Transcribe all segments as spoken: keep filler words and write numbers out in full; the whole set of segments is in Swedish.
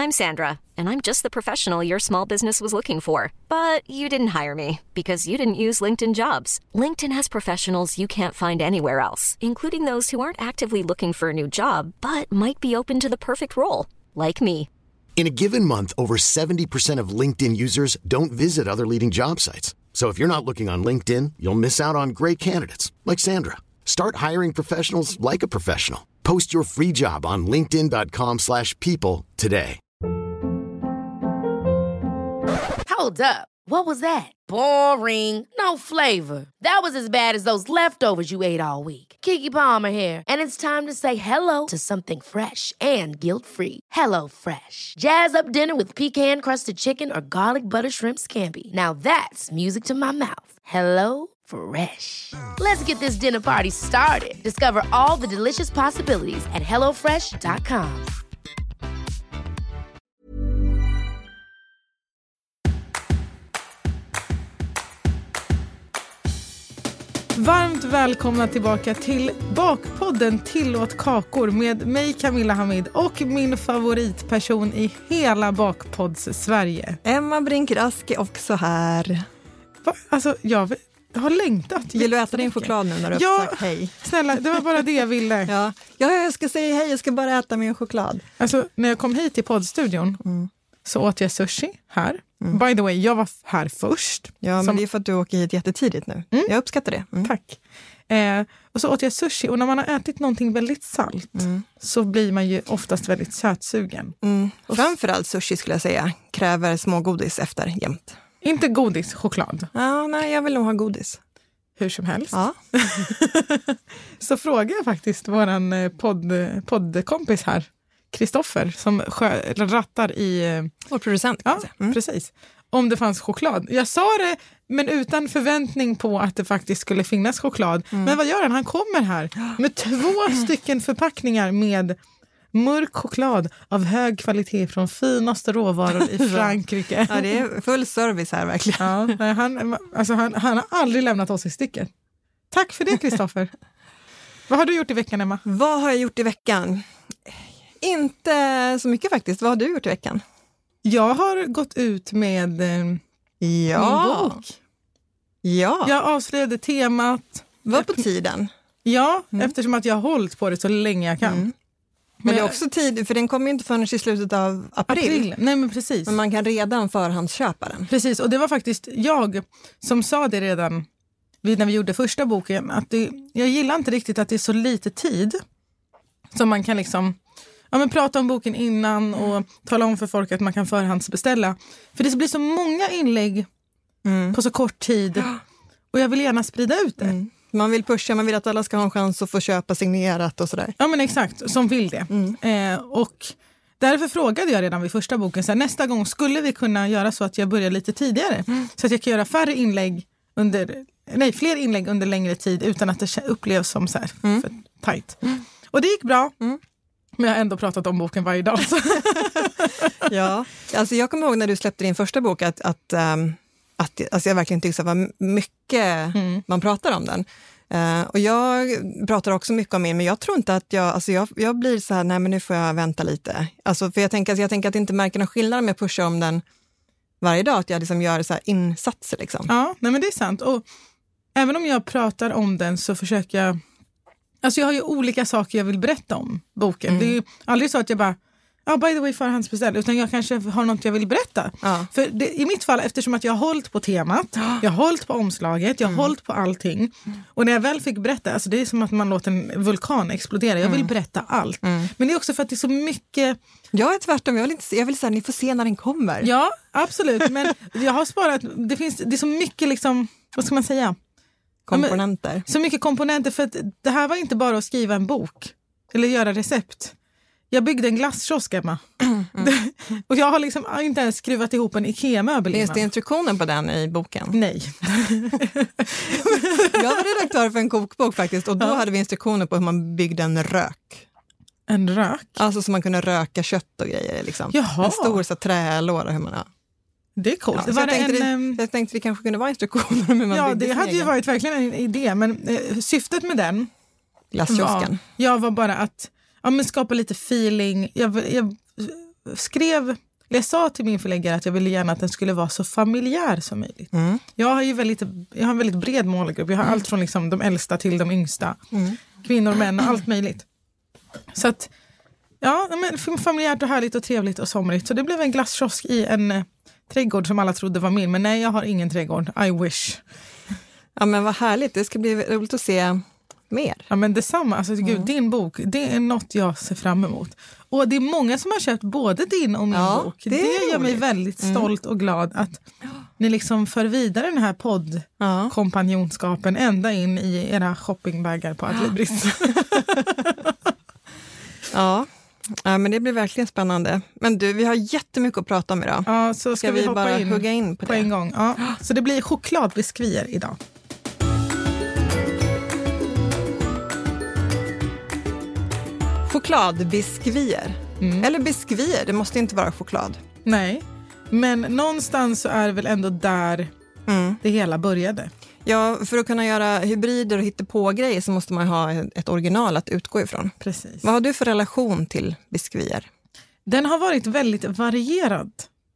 I'm Sandra, and I'm just the professional your small business was looking for. But you didn't hire me because you didn't use LinkedIn Jobs. LinkedIn has professionals you can't find anywhere else, including those who aren't actively looking for a new job, but might be open to the perfect role, like me. In a given month, over seventy percent of LinkedIn users don't visit other leading job sites. So if you're not looking on LinkedIn, you'll miss out on great candidates like Sandra. Start hiring professionals like a professional. Post your free job on linkedin dot com slash people today. Hold up. What was that? Boring. No flavor. That was as bad as those leftovers you ate all week. Keke Palmer here, and it's time to say hello to something fresh and guilt-free. Hello Fresh. Jazz up dinner with pecan-crusted chicken or garlic butter shrimp scampi. Now that's music to my mouth. Hello Fresh. Let's get this dinner party started. Discover all the delicious possibilities at hello fresh dot com. Varmt välkomna tillbaka till Bakpodden Tillåt kakor med mig Camilla Hamid och min favoritperson i hela Bakpodds Sverige. Emma Brink-Rask är också här. Va? Alltså, jag har längtat. Vill du äta din choklad nu när du har ja, sagt hej? Snälla, det var bara det jag ville. ja. ja, jag ska säga hej, jag ska bara äta min choklad. Alltså, när jag kom hit till poddstudion mm. så åt jag sushi här. Mm. By the way, jag var här först. Ja, men som... det är för att du åker hit jättetidigt nu. Mm. Jag uppskattar det. Mm. Tack. Eh, och så åt jag sushi. Och när man har ätit någonting väldigt salt mm. så blir man ju oftast väldigt sötsugen. Mm. Och framförallt sushi skulle jag säga kräver smågodis efter jämt. Inte godis, choklad. Ja, nej, jag vill nog ha godis. Hur som helst. Ja. Så frågar jag faktiskt våran podd, poddkompis här. Kristoffer som sjö, rattar i... Vår producent. Ja, mm. precis. Om det fanns choklad. Jag sa det, men utan förväntning på att det faktiskt skulle finnas choklad. Mm. Men vad gör han? Han kommer här med två stycken förpackningar med mörk choklad av hög kvalitet från finaste råvaror i Frankrike. Ja, det är full service här verkligen. Ja, nej, han, alltså han, han har aldrig lämnat oss i sticket. Tack för det, Kristoffer. Vad har du gjort i veckan, Emma? Vad har jag gjort i veckan? Inte så mycket faktiskt. Vad har du gjort i veckan? Jag har gått ut med eh, ja. min bok. Ja. Jag avslöjade temat. Vad på tiden? Ja, mm. eftersom att jag har hållit på det så länge jag kan. Mm. Men, men det är också tid, för den kommer ju inte förrän i slutet av april. april. Nej, men precis. Men man kan redan förhandsköpa den. Precis, och det var faktiskt jag som sa det redan när vi gjorde första boken. Att det, jag gillar inte riktigt att det är så lite tid som man kan liksom... Ja, men prata om boken innan och tala om för folk att man kan förhandsbeställa. För det blir så många inlägg mm. på så kort tid. Och jag vill gärna sprida ut det. Mm. Man vill pusha, man vill att alla ska ha en chans att få köpa signerat och sådär. Ja, men exakt. Som vill det. Mm. Eh, och därför frågade jag redan vid första boken. Så här, nästa gång skulle vi kunna göra så att jag börjar lite tidigare. Mm. Så att jag kan göra färre inlägg under... Nej, fler inlägg under längre tid utan att det upplevs som så här mm. för tajt. Mm. Och det gick bra. Mm. Men jag har ändå pratat om boken varje dag. Ja, alltså jag kommer ihåg när du släppte din första bok att, att, um, att alltså jag verkligen tyckte att det var mycket mm. man pratar om den. Uh, och jag pratar också mycket om min, men jag tror inte att jag, alltså jag, jag blir så här, nej men nu får jag vänta lite. Alltså för jag tänker, alltså jag tänker att det inte märker någon skillnad med att pusha om den varje dag, att jag liksom gör så här insatser liksom. Ja, nej men det är sant. Och även om jag pratar om den så försöker jag... Alltså jag har ju olika saker jag vill berätta om boken. Mm. Det är ju aldrig så att jag bara, ja oh, by the way förhandsbeställ, utan jag kanske har något jag vill berätta. Ja. För det, i mitt fall, eftersom att jag har hållit på temat, jag har hållit på omslaget, jag har mm. hållit på allting. Mm. Och när jag väl fick berätta, alltså det är som att man låter en vulkan explodera. Jag vill mm. berätta allt. Mm. Men det är också för att det är så mycket... Jag är tvärtom, jag vill, inte, jag vill säga, ni får se när den kommer. Ja, absolut. Men jag har sparat, det finns, det är så mycket liksom, vad ska man säga? Komponenter. Ja, så mycket komponenter, för att det här var inte bara att skriva en bok eller göra recept. Jag byggde en glasskiosk, Emma. Mm. Och jag har liksom inte ens skruvat ihop en IKEA-möbel. Finns det instruktioner på den i boken? Nej. Jag var redaktör för en kokbok faktiskt, och då ja. hade vi instruktioner på hur man byggde en rök. En rök? Alltså så man kunde röka kött och grejer liksom. Jaha. En stor så trälåda hur man har. Det är coolt. Ja, var jag, det tänkte en, det, jag tänkte det kanske kunde vara instruktioner. Men man ja, det hade egen. ju varit verkligen en idé. Men eh, syftet med den glasskiosken. Var, jag var bara att ja, men skapa lite feeling. Jag, jag skrev, jag sa till min förläggare att jag ville gärna att den skulle vara så familjär som möjligt. Mm. Jag har ju väldigt, jag har en väldigt bred målgrupp. Jag har mm. allt från liksom de äldsta till de yngsta. Mm. Kvinnor, män och allt möjligt. Så att, ja, men familjärt och härligt och trevligt och somrigt. Så det blev en glasskiosk i en eh, trädgård som alla trodde var min. Men nej, jag har ingen trädgård. I wish. Ja, men vad härligt. Det ska bli roligt att se mer. Ja, men detsamma. Alltså, mm. gud, din bok, det är något jag ser fram emot. Och det är många som har köpt både din och min ja, bok. Det, det gör mig väldigt stolt mm. och glad att ni liksom för vidare den här poddkompanjonskapen ända in i era shoppingbaggar på Adlibris. Ja. Ja, men det blir verkligen spännande. Men du, vi har jättemycket att prata om idag. Ja, så ska, ska vi, vi hoppa bara in hugga in på, på det? En gång. Ja. Så det blir chokladbiskvier idag. Chokladbiskvier. Mm. Eller biskvier, det måste inte vara choklad. Nej, men någonstans så är det väl ändå där mm. det hela började. Ja, för att kunna göra hybrider och hitta på grejer så måste man ha ett original att utgå ifrån. Precis. Vad har du för relation till biskvier? Den har varit väldigt varierad.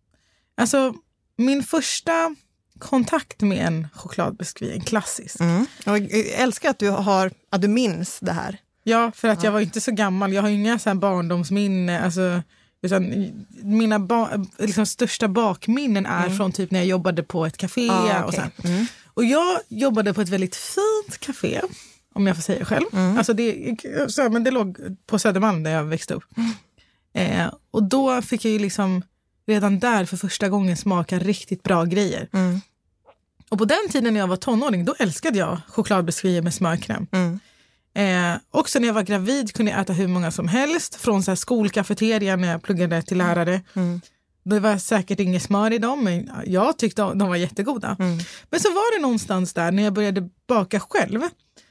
Alltså, min första kontakt med en chokladbiskvi, en klassisk. Mm. Jag älskar att du, har, att du minns det här. Ja, för att jag var inte så gammal. Jag har inga så här barndomsminne. Alltså, utan mina ba- liksom största bakminnen är mm. från typ när jag jobbade på ett café. Ah, okay. och, så mm. och jag jobbade på ett väldigt fint café, om jag får säga själv. Mm. Alltså det, så, men det låg på Södermalm där jag växte upp. Mm. Eh, och då fick jag ju liksom redan där för första gången smaka riktigt bra grejer. Mm. Och på den tiden när jag var tonåring, då älskade jag chokladbiskvier med smörkräm. Mm. Eh, också när jag var gravid kunde jag äta hur många som helst. Från så här skolkafeteria när jag pluggade till lärare. Mm. Det var säkert inget smör i dem, men jag tyckte de var jättegoda. Mm. Men så var det någonstans där när jag började baka själv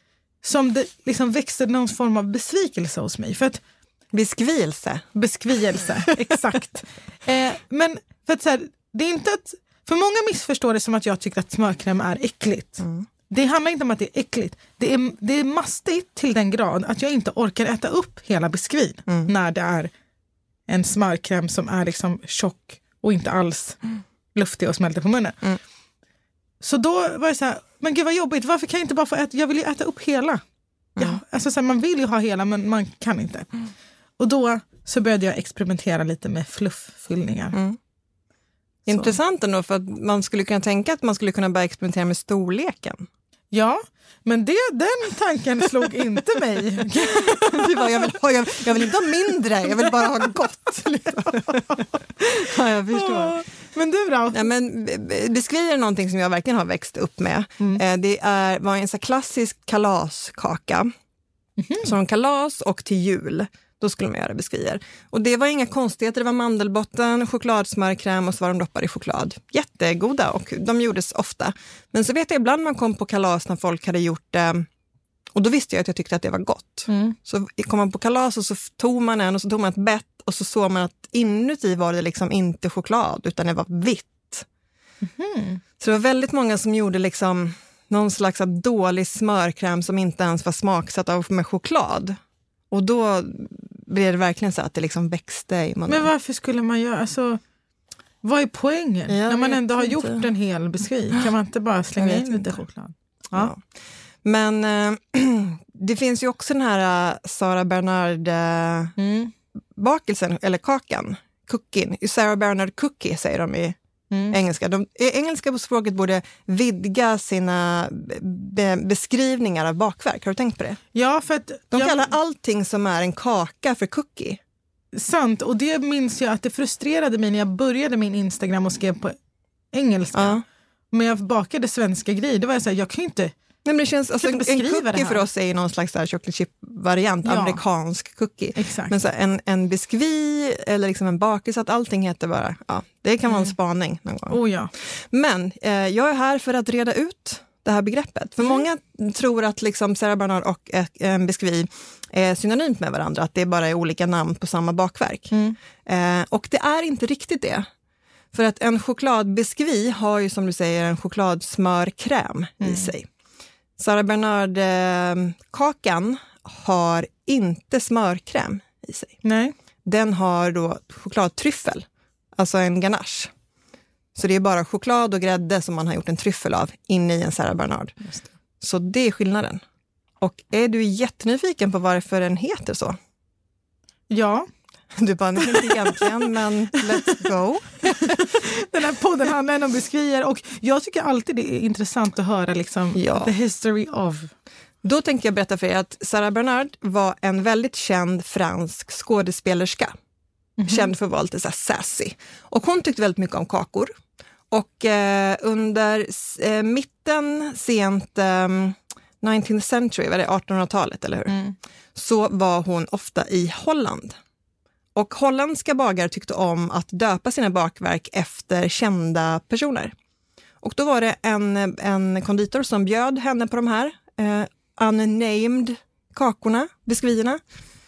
som det liksom växte någon form av besvikelse hos mig. För att, Beskvielse. Beskvielse, exakt. Eh, men för att så här, det är inte att... För många missförstår det som att jag tycker att smörkräm är äckligt. Mm. Det handlar inte om att det är äckligt. Det är, det är mastigt till den grad att jag inte orkar äta upp hela biskvin mm. när det är en smörkräm som är liksom tjock och inte alls mm. luftig och smälter på munnen. Mm. Så då var det så här, men gud vad jobbigt, varför kan jag inte bara få äta? Jag vill ju äta upp hela. Mm. Ja, alltså så här, man vill ju ha hela men man kan inte. Mm. Och då så började jag experimentera lite med flufffyllningar. Mm. Intressant ändå, för att man skulle kunna tänka att man skulle kunna börja experimentera med storleken. Ja, men det, den tanken slog inte mig. Du bara, jag, vill ha, jag, jag vill inte ha mindre, jag vill bara ha gott. Ja, jag förstår. Men du då? Ja, men beskriver någonting som jag verkligen har växt upp med. Mm. Det är, var en så klassisk kalaskaka. Mm-hmm. Som kalas och till jul. Då skulle man göra biskvier. Och det var inga konstigheter, det var mandelbotten, chokladsmörkräm och så var de doppade i choklad. Jättegoda och de gjordes ofta. Men så vet jag ibland man kom på kalas när folk hade gjort det. Och då visste jag att jag tyckte att det var gott. Mm. Så kom man på kalas och så tog man en och så tog man ett bett och så såg man att inuti var det liksom inte choklad utan det var vitt. Mm. Så det var väldigt många som gjorde liksom någon slags dålig smörkräm som inte ens var smaksatt av med choklad. Och då blev det verkligen så att det liksom växte i munnen. Men varför skulle man göra, alltså, vad är poängen? Jag När man ändå har inte. gjort en hel biskvi, kan man inte bara slänga in lite choklad? Ja. Ja. Men äh, det finns ju också den här äh, Sarah Bernard äh, mm. bakelsen, eller kakan, cookien. Sarah Bernard cookie säger de i mm. engelska. De, engelska på språket borde vidga sina be, beskrivningar av bakverk. Har du tänkt på det? Ja, för att... De jag, kallar allting som är en kaka för cookie. Sant, och det minns jag att det frustrerade mig när jag började min Instagram och skrev på engelska. Ja. Men jag bakade svenska grejer. Det var jag så här, jag kan ju inte... Nej, men det känns, alltså, en cookie för oss är ju någon slags chocolate chip-variant, ja. Amerikansk cookie. Exakt. Men så en, en biskvi eller liksom en bakelse, att allting heter bara, ja, det kan vara en spaning någon gång. Oh, ja. Men eh, jag är här för att reda ut det här begreppet. För mm. många tror att liksom Sarah Bernard och ett, en biskvi är synonymt med varandra, att det bara är olika namn på samma bakverk. Mm. Eh, och det är inte riktigt det. För att en chokladbiskvi har ju, som du säger, en chokladsmörkräm mm. i sig. Sarah Bernard-kakan har inte smörkräm i sig. Nej. den har då chokladtryffel, alltså en ganache. Så det är bara choklad och grädde som man har gjort en tryffel av inne i en Sarah Bernard. Just det. Så det är skillnaden. Och är du jättenyfiken på varför den heter så? Ja. Du bara, inte egentligen, men let's go. Den här podden handlar om biskvier och jag tycker alltid det är intressant att höra liksom Ja. the history of. Då tänker jag berätta för er att Sarah Bernard var en väldigt känd fransk skådespelerska. Mm-hmm. Känd för att vara lite så här sassy. Och hon tyckte väldigt mycket om kakor. Och eh, under eh, mitten, sent eh, nineteenth century, var det artonhundratalet eller hur? Mm. Så var hon ofta i Holland. Och holländska bagare tyckte om att döpa sina bakverk efter kända personer. Och då var det en, en konditor som bjöd henne på de här eh, unnamed kakorna, biskvierna.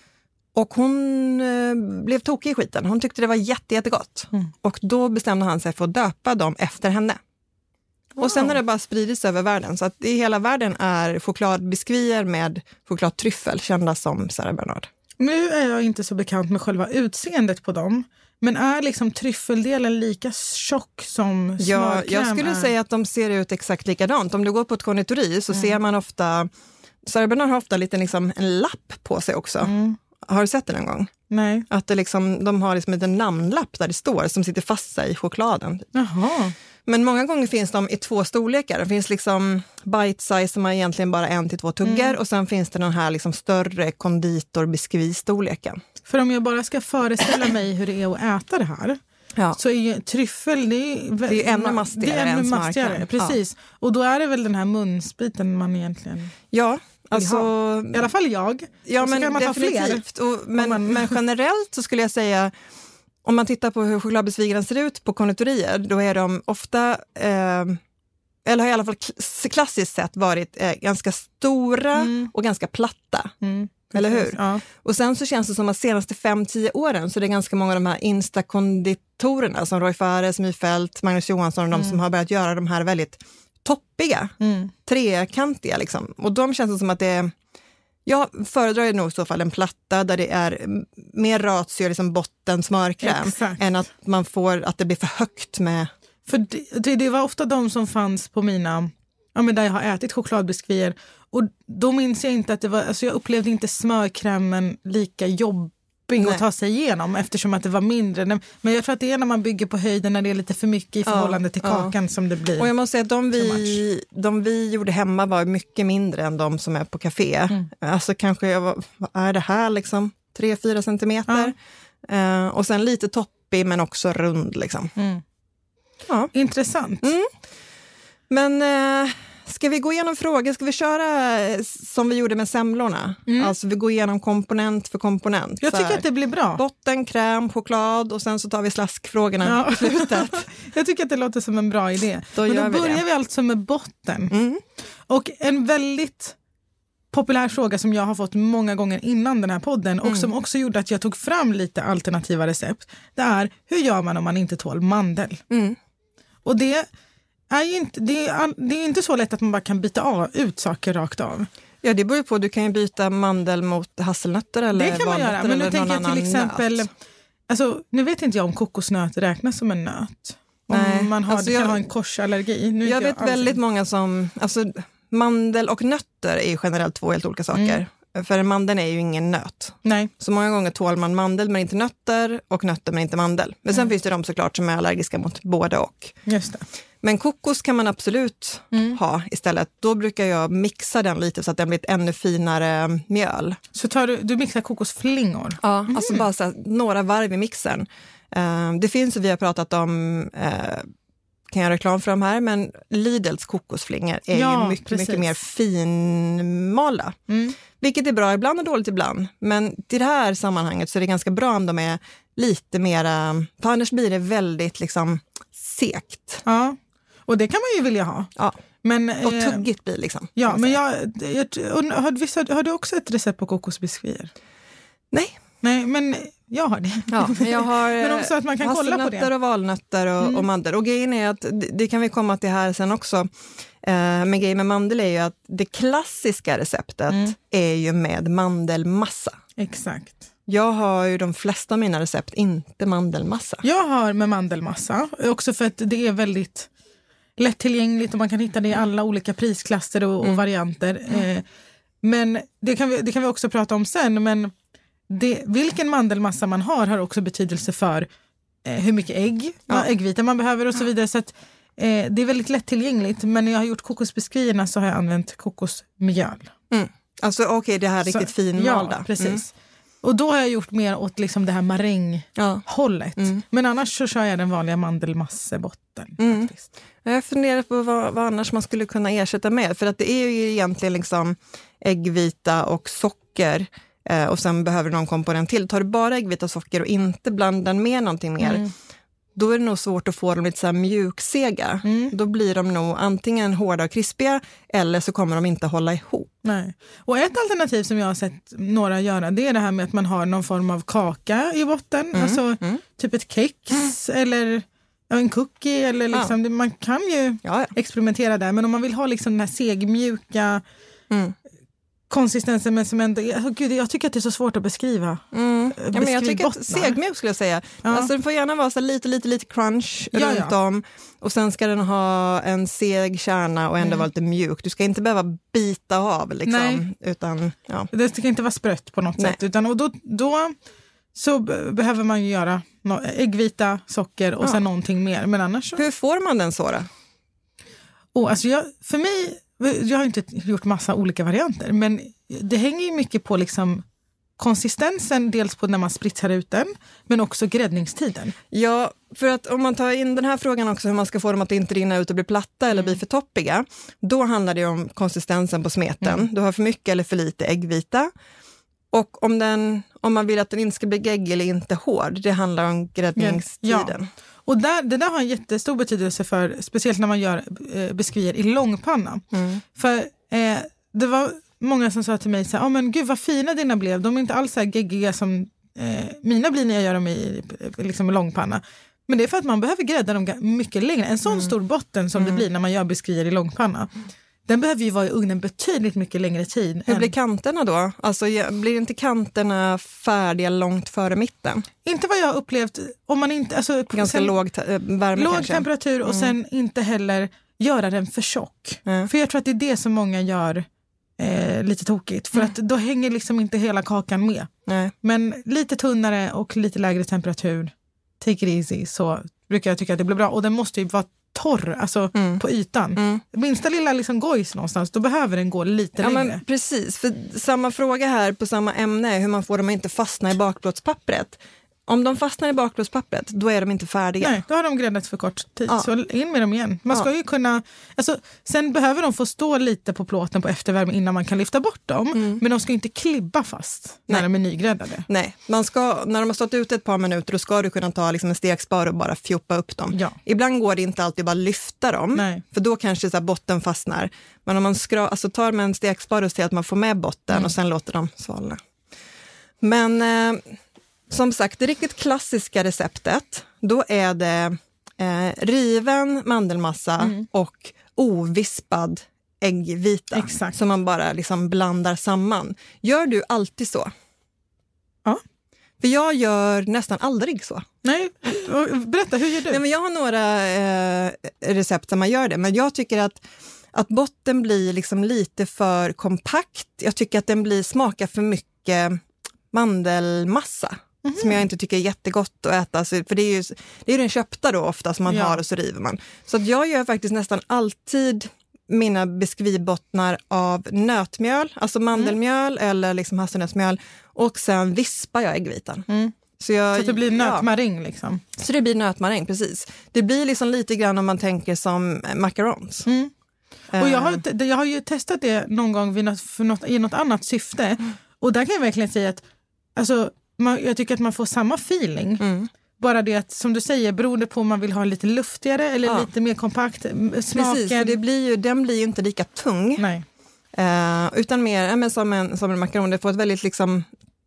Och hon eh, blev tokig i skiten. Hon tyckte det var jätte, jättegott. Mm. Och då bestämde han sig för att döpa dem efter henne. Wow. Och sen har det bara spridits över världen. Så att i hela världen är chokladbiskvier med chokladtryffel kända som Sarah Bernard. Nu är jag inte så bekant med själva utseendet på dem. Men är liksom tryffeldelen lika tjock som smörkräm? Ja, jag skulle är? säga att de ser ut exakt likadant. Om du går på ett konditori så mm. ser man ofta... Sarah Bernard har ofta lite liksom en lapp på sig också. Mm. Har du sett det någon gång? Nej. Att det liksom, de har liksom en namnlapp där det står som sitter fast i chokladen. Jaha. Men många gånger finns de i två storlekar. Det finns liksom bite size som är egentligen bara en till två tuggor. Mm. Och sen finns det den här liksom större konditor-biskvi-storleken. För om jag bara ska föreställa mig hur det är att äta det här. Ja. Så är ju tryffel, det är, det är ju ännu mastigare, det är ännu än mastigare. Precis. Ja. Och då är det väl den här munsbiten man egentligen... Ja, alltså... I alla fall jag. Ja, men kan man definitivt. Ta och, men, man... men generellt så skulle jag säga... Om man tittar på hur chokladbiskvierna ser ut på konditorier, då är de ofta, eh, eller har i alla fall klassiskt sett varit eh, ganska stora mm. och ganska platta. Mm. Eller hur? Ja. Och sen så känns det som att senaste fem till tio åren så är det ganska många av de här instakonditorerna som Roy Fares, Myfält, Magnus Johansson och mm. de som har börjat göra de här väldigt toppiga, mm. trekantiga liksom. Och de känns som att det är... Jag föredrar nog i så fall en platta där det är mer ratio, liksom botten smörkräm, exakt. Än att man får att det blir för högt med... För det, det, det var ofta de som fanns på mina, ja men där jag har ätit chokladbiskvier och då minns jag inte att det var, alltså jag upplevde inte smörkrämen lika jobbig att ta sig igenom eftersom att det var mindre. Men jag tror att det är när man bygger på höjden när det är lite för mycket i förhållande ja, till kakan ja. Som det blir. Och jag måste säga att de vi, de vi gjorde hemma var mycket mindre än de som är på café. Mm. Alltså kanske, jag var, vad är det här liksom? tre fyra centimeter. Ja. Uh, och sen lite toppig men också rund liksom. Mm. Ja. Intressant. Mm. Men... Uh, Ska vi gå igenom frågor? Ska vi köra som vi gjorde med semlorna? Mm. Alltså vi går igenom komponent för komponent. Jag tycker att det blir bra. Botten, kräm, choklad och sen så tar vi slaskfrågorna ja. på slutet. Jag tycker att det låter som en bra idé. Då Men då vi börjar det. vi alltså med botten. Mm. Och en väldigt populär fråga som jag har fått många gånger innan den här podden och mm. som också gjorde att jag tog fram lite alternativa recept. Det är, hur gör man om man inte tål mandel? Mm. Och det... Är ju inte, det, är, det är inte så lätt att man bara kan byta av, ut saker rakt av. Ja, det beror på. Du kan ju byta mandel mot hasselnötter eller det kan man göra, men nu tänker jag till exempel... Alltså, nu vet inte jag om kokosnöt räknas som en nöt. Om Nej, man har, alltså kan jag, ha en korsallergi. Nu jag vet jag väldigt många som... Alltså, mandel och nötter är ju generellt två helt olika saker. Mm. För mandeln är ju ingen nöt. Nej. Så många gånger tål man mandel men inte nötter och nötter men inte mandel. Men sen mm. finns det de såklart som är allergiska mot både och. Just det. Men kokos kan man absolut mm. ha istället. Då brukar jag mixa den lite så att den blir ett ännu finare mjöl. Så tar du, du mixar kokosflingor? Ja, mm. alltså bara så här, några varv i mixen. Uh, det finns, vi har pratat om, uh, kan jag reklam för de här, men Lidls kokosflingor är ja, ju mycket, precis. mycket mer finmala. Mm. Vilket är bra ibland och dåligt ibland. Men i det här sammanhanget så är det ganska bra om de är lite mera, för annars blir det väldigt liksom sekt. Ja. Och det kan man ju vilja ha. Ja. Men, och tuggigt blir liksom. Ja, men jag, jag, har, visst, har du också ett recept på kokosbiskvier? Nej. Nej, men jag har det. Ja, men jag har men också att man kan kolla på det. och valnötter och, mm. och mandel. Och grejen är att, det kan vi komma till här sen också. Eh, men grejen med mandel är ju att det klassiska receptet mm. är ju med mandelmassa. Exakt. Jag har ju de flesta av mina recept inte mandelmassa. Jag har med mandelmassa, också för att det är väldigt lättillgängligt och man kan hitta det i alla olika prisklasser och, mm. och varianter. Mm. Eh, men det kan, vi, det kan vi också prata om sen, men det, vilken mandelmassa man har har också betydelse för eh, hur mycket ägg, ja. äggvita man behöver och så vidare. Så att, eh, det är väldigt lättillgängligt, men när jag har gjort kokosbiskuiterna så har jag använt kokosmjöl. Mm. Alltså okej, okay, det här riktigt så, finmalda. Ja, precis. Mm. Och då har jag gjort mer åt liksom det här maränghållet. Ja. Mm. Men annars så kör jag den vanliga mandelmassebotten. Mm. Jag funderar på vad, vad annars man skulle kunna ersätta med. För att det är ju egentligen liksom äggvita och socker. Eh, och sen behöver någon komponent till. Tar du bara äggvita och socker och inte blandar med någonting mer. Mm. Då är det nog svårt att få dem lite så här mjuksega. Mm. Då blir de nog antingen hårda och krispiga eller så kommer de inte hålla ihop. Nej. Och ett alternativ som jag har sett några göra, det är det här med att man har någon form av kaka i botten. Mm. Alltså mm. typ ett kex mm. eller en cookie. Eller liksom, ja. Man kan ju ja, ja. experimentera där. Men om man vill ha liksom den här segmjuka mm. konsistensen, men som ändå, oh, gud, jag tycker att det är så svårt att beskriva. Mm. Ja, men jag tycker att segmjuk skulle jag säga. Ja. Alltså den får gärna vara så lite, lite, lite crunch ja, runt ja. om. Och sen ska den ha en seg kärna och ändå mm. vara lite mjuk. Du ska inte behöva bita av liksom. Nej. Utan, ja. Det ska inte vara sprött på något Nej. sätt. Utan, och då, då så b- behöver man ju göra no- äggvita, socker och ja. sen någonting mer. Men annars så... Hur får man den så då? Oh, alltså jag, för mig... Jag har inte gjort massa olika varianter, men det hänger ju mycket på liksom konsistensen, dels på när man spritsar ut den, men också gräddningstiden. Ja, för att om man tar in den här frågan också, hur man ska få dem att inte rinna ut och bli platta eller bli för toppiga, då handlar det om konsistensen på smeten. Mm. Du har för mycket eller för lite äggvita. Och om, den, om man vill att den inte ska bli geggig eller inte hård, det handlar om gräddningstiden. Ja. Och där, det där har en jättestor betydelse för, speciellt när man gör eh, biskvier i långpanna. Mm. För eh, det var många som sa till mig så här, oh, men gud vad fina dina blev. De är inte alls så här geggiga som eh, mina blir när jag gör dem i liksom, långpanna. Men det är för att man behöver grädda dem mycket längre. En sån mm. stor botten som mm. det blir när man gör biskvier i långpanna. Den behöver ju vara i ugnen betydligt mycket längre tid. Hur än... blir kanterna då? Alltså blir inte kanterna färdiga långt före mitten? Inte vad jag har upplevt. Om man inte, alltså, ganska sen, låg te- värme låg kanske. temperatur och mm. sen inte heller göra den för tjock. Mm. För jag tror att det är det som många gör eh, lite tokigt. För mm. att då hänger liksom inte hela kakan med. Mm. Men lite tunnare och lite lägre temperatur, take it easy, så brukar jag tycka att det blir bra. Och den måste ju vara torr, alltså mm. på ytan. Mm. Minsta lilla liksom gojs någonstans, då behöver den gå lite ja, längre. Men precis, för samma fråga här på samma ämne, hur man får dem att inte fastna i bakplåtspappret. Om de fastnar i bakplåtspappret, då är de inte färdiga. Nej, då har de gräddats för kort tid, ja. Så in med dem igen. Man ska ja. ju kunna, alltså, sen behöver de få stå lite på plåten på eftervärme innan man kan lyfta bort dem. Mm. Men de ska inte klibba fast när Nej. de är nygräddade. Nej, man ska, när de har stått ute ett par minuter, då ska du kunna ta liksom en stekspar och bara fjoppa upp dem. Ja. Ibland går det inte alltid bara lyfta dem, Nej. för då kanske så här botten fastnar. Men om man skra, alltså tar med en stekspar och ser att man får med botten mm. och sen låter dem svalna. Men... Eh, som sagt, det riktigt klassiska receptet, då är det eh, riven mandelmassa mm. och ovispad äggvita. Exakt. Som man bara liksom blandar samman. Gör du alltid så? Ja. För jag gör nästan aldrig så. Nej, berätta, hur gör du? Nej, men jag har några eh, recept där man gör det, men jag tycker att, att botten blir liksom lite för kompakt. Jag tycker att den blir smakar för mycket mandelmassa. Mm. Som jag inte tycker är jättegott att äta. För det är ju, det är den köpta då ofta som man ja. har och så river man. Så att jag gör faktiskt nästan alltid mina biskvibottnar av nötmjöl. Alltså mandelmjöl mm. eller liksom hasselnötsmjöl. Och sen vispar jag äggvitan. Mm. Så, jag, så att det blir nötmaräng ja. liksom? Så det blir nötmaräng, precis. Det blir liksom lite grann om man tänker som macarons. Mm. Uh. Och jag har, jag har ju testat det någon gång vid något, för något, i något annat syfte. Mm. Och där kan jag verkligen säga att alltså, man, jag tycker att man får samma feeling. Mm. Bara det att, som du säger, beroende på om man vill ha lite luftigare eller ja. lite mer kompakt. Smaken. Precis, för det blir ju, den blir ju inte lika tung. Nej. Uh, utan mer ja, men som, en, som en makaron. Det får ett väldigt liksom,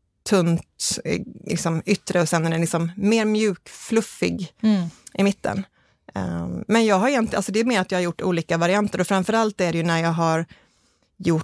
tunt liksom, yttre och sen är den liksom, mer mjuk, fluffig mm. i mitten. Uh, men jag har egentligen, alltså det är mer att jag har gjort olika varianter och framförallt är det ju när jag har gjort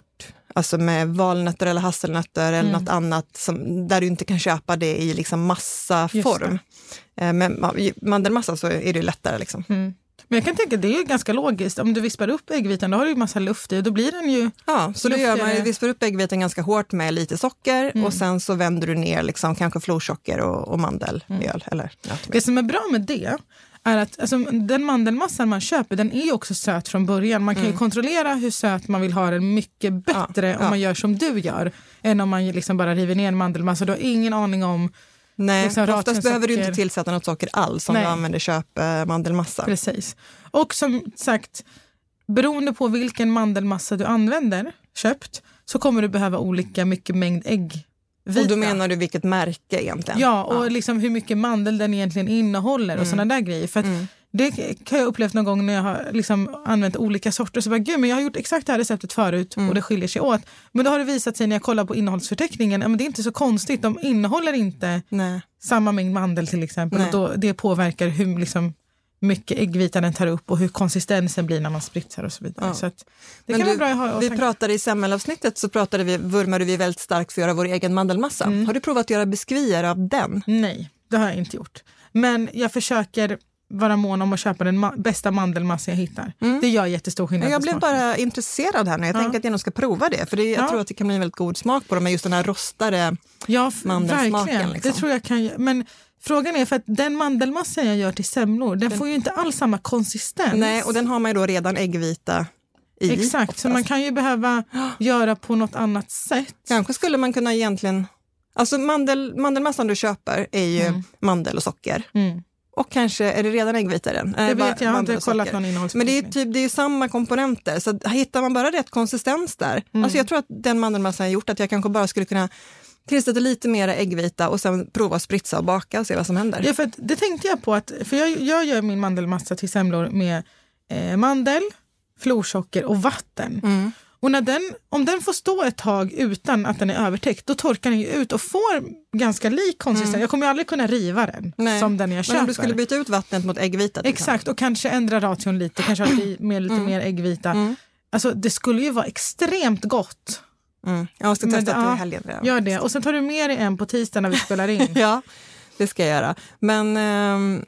Alltså med valnötter eller hasselnötter eller Mm. något annat som, där du inte kan köpa det i liksom massaform. Eh, med mandelmassa så är det lättare liksom. Mm. Men jag kan tänka att det är ju ganska logiskt. Om du vispar upp äggvitan, då har du ju massa luft i och då blir den ju... Ja, så då gör man ju, vispar upp äggvitan ganska hårt med lite socker Mm. och sen så vänder du ner liksom kanske florsocker och, och mandelmjöl. Mm. Eller, ja, Det som är bra med det är att alltså, den mandelmassan man köper, den är ju också söt från början. Man kan ju kontrollera hur söt man vill ha den mycket bättre Ja, om ja. man gör som du gör, än om man ju liksom bara river ner en mandelmassa. Du har ingen aning om... Nej, liksom för oftast raken behöver du socker. inte tillsätta något socker alls om Nej. du använder köp eh, mandelmassa. Precis. Och som sagt, beroende på vilken mandelmassa du använder, köpt, så kommer du behöva olika mycket mängd äggvita. Och då menar du vilket märke egentligen? Ja, och liksom hur mycket mandel den egentligen innehåller och Mm. sådana där grejer. För att Mm. det kan jag upplevt någon gång när jag har liksom använt olika sorter. Så bara, gud, men jag har gjort exakt det här receptet förut Mm. och det skiljer sig åt. Men då har det visat sig när jag kollar på innehållsförteckningen, ja, men det är inte så konstigt. De innehåller inte Nej. samma mängd mandel till exempel. Nej. Och då, det påverkar hur liksom, mycket äggvita den tar upp och hur konsistensen blir när man spritsar och så vidare. Ja. Så att det Men kan du, vara bra att ha. vi tänka- pratade i semmelavsnittet så pratade vi, vurmade vi väldigt starkt för att göra vår egen mandelmassa. Mm. Har du provat att göra biskvier av den? Nej, det har jag inte gjort. Men jag försöker vara mån om att köpa den ma- bästa mandelmassa jag hittar. Mm. Det gör jättestor skillnad. Jag på blev smaken. bara intresserad här nu. Jag Ja. tänker att jag nog ska prova det. För det, jag Ja. tror att det kan bli en väldigt god smak på dem med just den här rostade. Ja, f- mandelsmaken, verkligen. liksom. Det tror jag kan. Men frågan är för att den mandelmassa jag gör till semlor, den, får ju inte alls samma konsistens. Nej, och den har man ju då redan äggvita i. Exakt, oftast. så man kan ju behöva göra på något annat sätt. Kanske skulle man kunna egentligen... Alltså mandel, mandelmassan du köper är ju Mm. mandel och socker. Mm. Och kanske är det redan äggvita i den? Det vet jag, jag har inte kollat någon Men det är innehållsförteckning. typ det är ju samma komponenter. Så hittar man bara rätt konsistens där. Mm. Alltså jag tror att den mandelmassan har gjort att jag kanske bara skulle kunna tillsätta lite mer äggvita och sen prova att spritsa och baka och se vad som händer. Ja, för att, det tänkte jag på, att, för jag, jag gör min mandelmassa till semlor med eh, mandel, florsocker och vatten. Mm. Och när den, om den får stå ett tag utan att den är övertäckt, då torkar den ju ut och får ganska lik konsistens. Mm. Jag kommer ju aldrig kunna riva den Nej. som den jag köper. Men om du skulle byta ut vattnet mot äggvita? till Exakt, och kanske ändra ration lite, kanske ha i- med lite Mm. mer äggvita. Mm. Alltså det skulle ju vara extremt gott. Mm. Jag ska Men testa det- till ja, helgen redan. Gör det. Och sen tar du med dig en på tisdag när vi spelar in. Ja, det ska jag göra. Men ehm,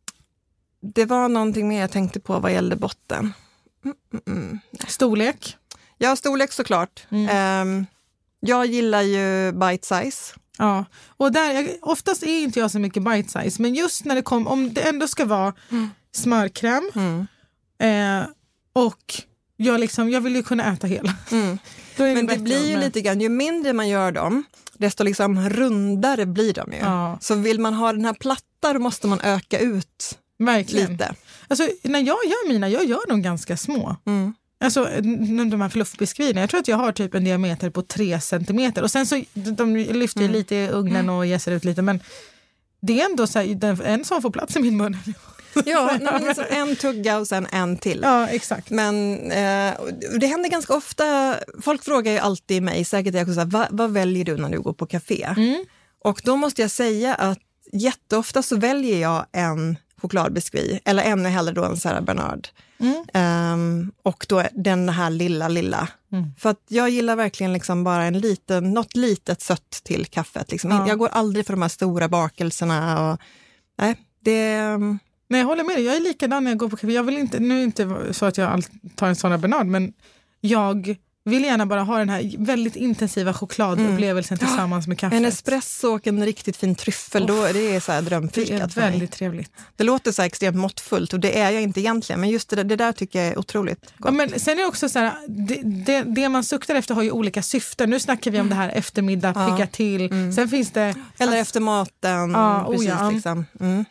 det var någonting mer jag tänkte på vad gällde botten. Mm, mm, mm. Storlek. Ja, storlek såklart. Mm. Ehm, jag gillar ju bite size. Ja, och där, jag, oftast är inte jag så mycket bite size, men just när det kom, om det ändå ska vara Mm. smörkräm Mm. eh, och jag, liksom, jag vill ju kunna äta hela. Mm. Då är Men det bättre blir ju med- lite grann, ju mindre man gör dem, desto liksom rundare blir de ju. Ja. Så vill man ha den här platta, då måste man öka ut Verkligen. lite. Alltså, när jag gör mina, jag gör dem ganska små. Mm. Alltså n- de här fluffbeskrivningarna, jag tror att jag har typ en diameter på tre centimeter. Och sen så, de lyfter ju Mm. lite i ugnen och jäser ut lite, men det är ändå så här, den- en som får plats i min mun. Ja, nej, men liksom en tugga och sen en till. Ja, exakt. Men eh, och det händer ganska ofta, folk frågar ju alltid mig, säkert jag också så här, vad, vad väljer du när du går på café? Mm. Och då måste jag säga att jätteofta så väljer jag en chokladbiskvi, eller ännu hellre då en Sarah Bernard. Mm. Ehm, och då den här lilla, lilla. Mm. För att jag gillar verkligen liksom bara en liten, något litet sött till kaffet. Liksom. Ja. Jag går aldrig för de här stora bakelserna. Och, nej, det... Nej, jag håller med dig. Jag är likadan när jag går på kafé. Jag vill inte, nu är det inte så att jag alltid tar en sån här Bernard, men jag vill gärna bara ha den här väldigt intensiva chokladupplevelsen Mm. tillsammans med kaffet. En espresso och en riktigt fin tryffel, då, det är så här Det är drömfikat för väldigt mig. trevligt. Det låter så här extremt måttfullt och det är jag inte egentligen, men just det där, det där tycker jag är otroligt Ja, gott. men sen är det också så här, det, det, det man suktar efter har ju olika syften. Nu snackar vi om det här eftermiddag, Ja. pigga till. Sen finns det... Eller efter maten. Ja, oh precis, ja. liksom. Mm.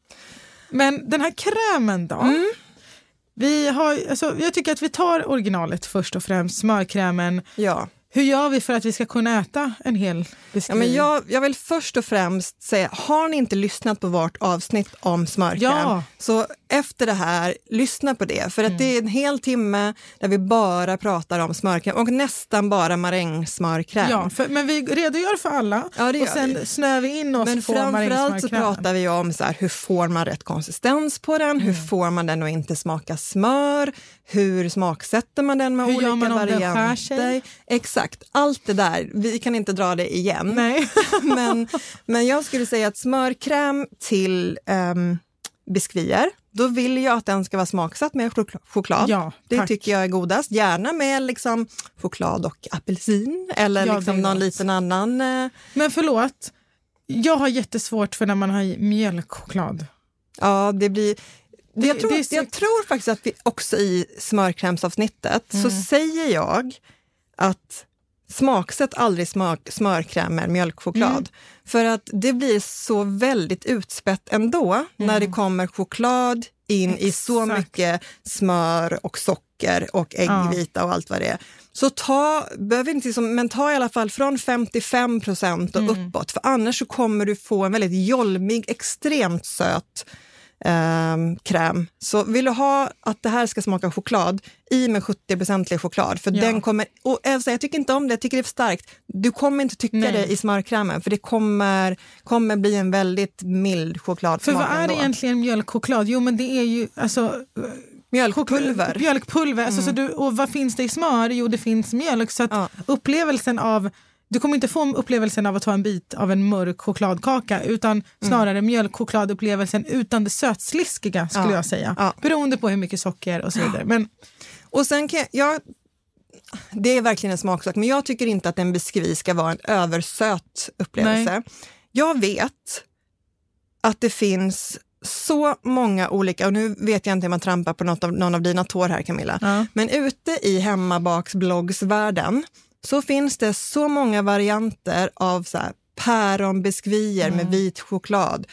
Men den här krämen då? Mm. Vi har, alltså, jag tycker att vi tar originalet först och främst, smörkrämen. Ja. Hur gör vi för att vi ska kunna äta en hel Ja, beskrivning? men jag, jag vill först och främst säga, har ni inte lyssnat på vårt avsnitt om smörkräm, Ja. så efter det här, lyssna på det. För att mm. det är en hel timme där vi bara pratar om smörkräm och nästan bara marängsmörkräm. Ja, för, men vi redogör för alla ja, det och sen vi. snör vi in oss men på marängsmörkräm. Men framförallt så marängsmörkrämen. pratar vi om så här, hur får man rätt konsistens på den, mm. hur får man den att inte smaka smör, hur smaksätter man den med hur olika gör man om varianter. Den skär sig? Exakt, allt det där. Vi kan inte dra det igen. Nej. men, men jag skulle säga att smörkräm till um, biskvier, då vill jag att den ska vara smaksatt med chok- choklad. Ja, det tycker jag är godast. Gärna med liksom choklad och apelsin eller ja, liksom någon liten annan. Uh... Men förlåt, jag har jättesvårt för när man har mjölkchoklad. Ja, det blir... Det, jag, tror, det så... jag tror faktiskt att vi också i smörkrämsavsnittet mm. så säger jag att smaksätt aldrig smör, smörkräm med mjölkchoklad. Mm. För att det blir så väldigt utspätt ändå mm. när det kommer choklad in Exakt. I så mycket smör och socker och äggvita ja. Och allt vad det är. Så ta, behöver inte liksom, men ta i alla fall från femtiofem procent och mm. uppåt. För annars så kommer du få en väldigt jolmig, extremt söt Um, kräm. Så vill du ha att det här ska smaka choklad, i med sjuttio procent choklad, för ja. Den kommer, och alltså, jag tycker inte om det, jag tycker det är för starkt. Du kommer inte tycka Nej. Det i smörkrämen, för det kommer, kommer bli en väldigt mild choklad. För vad är ändå. Egentligen mjölkchoklad? Jo, men det är ju alltså mjölkpulver. Mjölkpulver, alltså, mm. så du, och vad finns det i smör? Jo, det finns mjölk, så att ja. Upplevelsen av du kommer inte få upplevelsen av att ta en bit av en mörk chokladkaka, utan snarare mm. mjölkchokladupplevelsen utan det sötsliskiga, skulle ja. Jag säga. Ja. Beroende på hur mycket socker och så vidare. Men... Och sen kan jag, jag... Det är verkligen en smaksak, men jag tycker inte att en biskvi ska vara en översöt upplevelse. Nej. Jag vet att det finns så många olika, och nu vet jag inte om man trampar på något av, någon av dina tår här, Camilla, ja. Men ute i hemmabaksbloggsvärlden så finns det så många varianter av så här päronbiskvier mm. med vit choklad,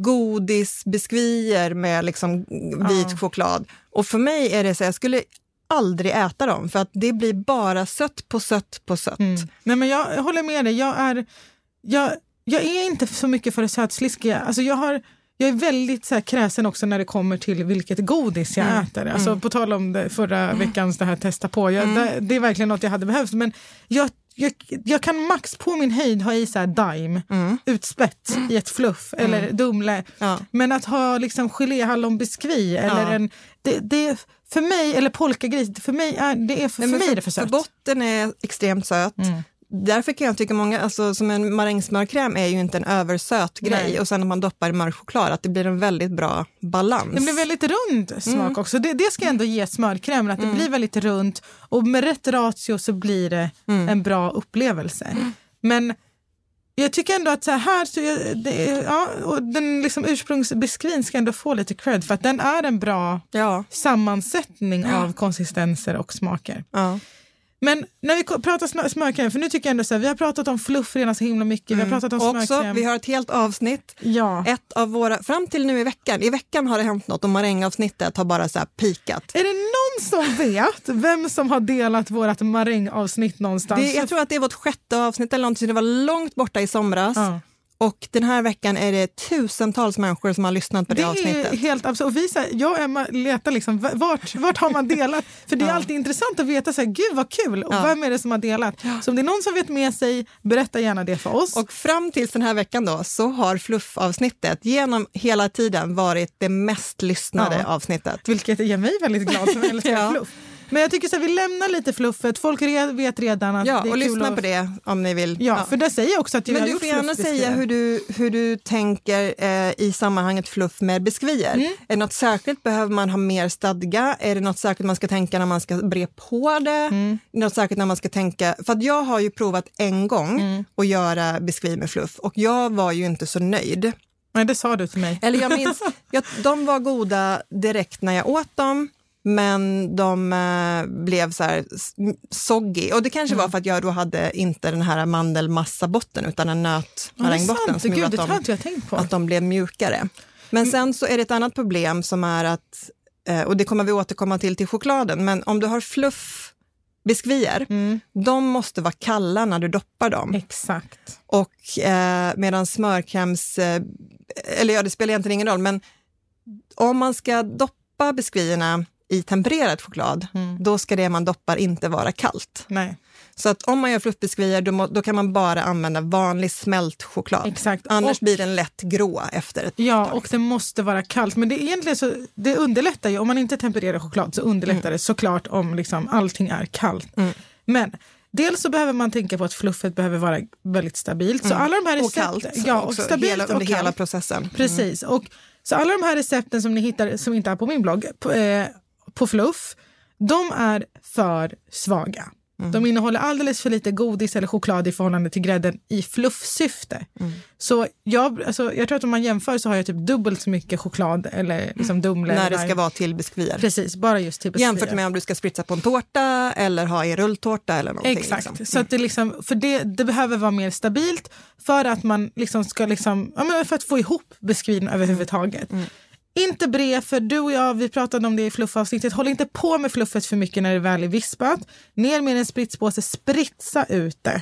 godisbiskvier med liksom vit ja. Choklad. Och för mig är det så, jag skulle aldrig äta dem, för att det blir bara sött på sött på sött. Mm. Nej, men jag, jag håller med dig. Jag är, jag, jag är inte så mycket för det sötsliskiga. Alltså jag har... Jag är väldigt så här kräsen också när det kommer till vilket godis jag mm. äter. Alltså, mm. på tal om det förra mm. veckans det här testa på. Jag, mm. det, det är verkligen något jag hade behövt. Men jag, jag, jag kan max på min höjd ha i så här daim, mm. utspätt mm. i ett fluff mm. eller dumle. Ja. Men att ha liksom geléhallonbiskvi eller ja. En... Det, det, för mig, eller polkagris, för mig är det, är för, för, för mig är det för sött. För botten är extremt söt. Mm. Därför kan jag tycka många, alltså som en marängsmörkräm är ju inte en översöt grej. Nej. Och sen när man doppar i mörk choklad, att det blir en väldigt bra balans. Det blir väldigt rund smak mm. också. Det, det ska ändå ge smörkrämen, att det mm. blir väldigt runt. Och med rätt ratio så blir det mm. en bra upplevelse. Mm. Men jag tycker ändå att så här, så jag, det, ja, och den liksom ursprungsbeskrivningen ska ändå få lite cred, för att den är en bra ja. Sammansättning ja. Av konsistenser och smaker. Ja. Men när vi pratar smörkräm, för nu tycker jag ändå så här, vi har pratat om fluff redan så himla mycket. Mm. Vi har pratat om också, smörkräm. Vi har ett helt avsnitt. Ja. Ett av våra, fram till nu i veckan. I veckan har det hänt något och marängavsnittet har bara så här pikat. Är det någon som vet vem som har delat vårt marängavsnitt någonstans? Det, jag tror att det är vårt sjätte avsnitt eller någonting. Det var långt borta i somras. Ja. Och den här veckan är det tusentals människor som har lyssnat på det, det avsnittet. Det är helt absurd. Och vi, så här, jag och Emma letar liksom, vart, vart har man delat? För det är ja. Alltid intressant att veta, så här, gud vad kul, och ja. Vem är det som har delat? Ja. Så om det är någon som vet med sig, berätta gärna det för oss. Och fram till den här veckan då, så har fluffavsnittet genom hela tiden varit det mest lyssnade ja. Avsnittet. Vilket gör mig väldigt glad, som älskar ja. Fluff. Men jag tycker så att vi lämnar lite fluffet. Folk vet redan att ja, det är och kul lyssna att... på det om ni vill. Ja, ja. För det säger jag också att jag Men har du gjort får gärna säga hur du, hur du tänker eh, i sammanhanget fluff med biskvier. Mm. Är det något särskilt? Behöver man ha mer stadga? Är det något särskilt man ska tänka när man ska bre på det? Mm. Något särskilt när man ska tänka... För att jag har ju provat en gång mm. att göra biskvi med fluff. Och jag var ju inte så nöjd. Nej, det sa du till mig. Eller jag minns, jag, de var goda direkt när jag åt dem. Men de eh, blev så här soggy. Och det kanske mm. var för att jag då hade inte den här mandelmassabotten utan en nötmarängbotten som gjorde att de, att de blev mjukare. Men mm. sen så är det ett annat problem som är att, eh, och det kommer vi återkomma till till chokladen, men om du har fluffbiskvier, mm. de måste vara kalla när du doppar dem. Exakt. Och eh, medan smörkräms, eh, eller ja, det spelar egentligen ingen roll, men om man ska doppa biskvierna i tempererad choklad, mm. då ska det man doppar inte vara kallt. Nej. Så att om man gör fluffbiskvier, då, må, då kan man bara använda vanlig smält choklad. Exakt. Annars och, blir den lätt grå efter ett Ja, tag. Och det måste vara kallt. Men det, egentligen så, det underlättar ju, om man inte tempererar choklad så underlättar mm. det såklart om liksom allting är kallt. Mm. Men dels så behöver man tänka på att fluffet behöver vara väldigt stabilt. Så mm. alla de här recepten, och kallt. Ja, och stabilt hela, under och hela processen. Precis. Mm. Och, så alla de här recepten som ni hittar, som inte är på min blogg, på, eh, på fluff, de är för svaga. Mm. De innehåller alldeles för lite godis eller choklad i förhållande till grädden i fluffsyfte. Mm. Så jag, alltså, jag tror att om man jämför så har jag typ dubbelt så mycket choklad eller liksom dumle. När det ska vara till biskvier. Precis, bara just till biskvier. Jämfört med om du ska spritsa på en tårta eller ha i rulltårta eller någonting. Exakt, liksom. så att det, liksom, för det, det behöver vara mer stabilt för att man liksom ska liksom, ja, men för att få ihop biskvien överhuvudtaget. Mm. Inte bre, för du och jag, vi pratade om det i fluffavsnittet. Håll inte på med fluffet för mycket när det väl är vispat. Ner med en spritspåse, spritsa ut det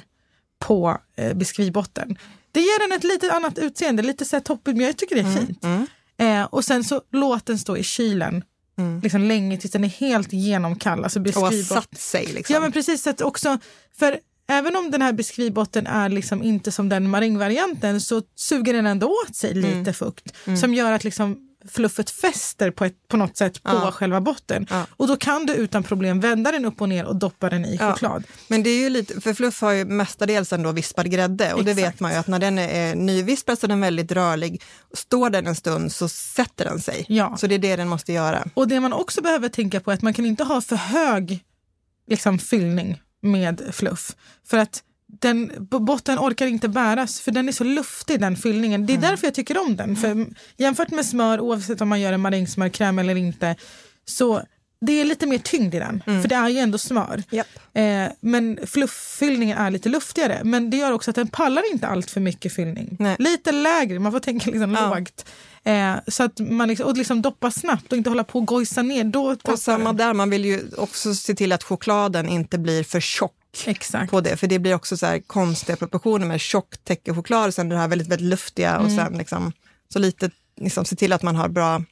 på eh, biskvibotten. Det ger den ett lite annat utseende, lite så här toppigt, men jag tycker det är fint. Mm, mm. Eh, och sen så låt den stå i kylen mm. liksom länge tills den är helt genomkall. Alltså och har satt sig liksom. Ja, men precis, så att också, för även om den här biskvibotten är liksom inte som den marängvarianten så suger den ändå åt sig lite mm. fukt mm. som gör att liksom fluffet fäster på, ett, på något sätt på ja. själva botten. Ja. Och då kan du utan problem vända den upp och ner och doppa den i ja. choklad. Men det är ju lite, för fluff har ju mestadels ändå vispad grädde och Exakt. Det vet man ju att när den är nyvispad så är den väldigt rörlig. Står den en stund så sätter den sig. Ja. Så det är det den måste göra. Och det man också behöver tänka på är att man kan inte ha för hög liksom, fyllning med fluff. För att den botten orkar inte bäras för den är så luftig, den fyllningen. Det är mm. därför jag tycker om den. För jämfört med smör, oavsett om man gör en marängsmörkräm eller inte, så det är lite mer tyngd i den. Mm. För det är ju ändå smör. Yep. Eh, men flufffyllningen är lite luftigare. Men det gör också att den pallar inte allt för mycket fyllning. Nej. Lite lägre, man får tänka liksom ja. lågt. Eh, så att man liksom, och liksom doppa snabbt och inte hålla på och gojsa ner. Då och samma där, man vill ju också se till att chokladen inte blir för tjock. Exakt. På det, för det blir också så här konstiga proportioner med tjock täckechoklad och sen det här väldigt, väldigt luftiga och mm. sen liksom, så lite liksom, se till att man har bra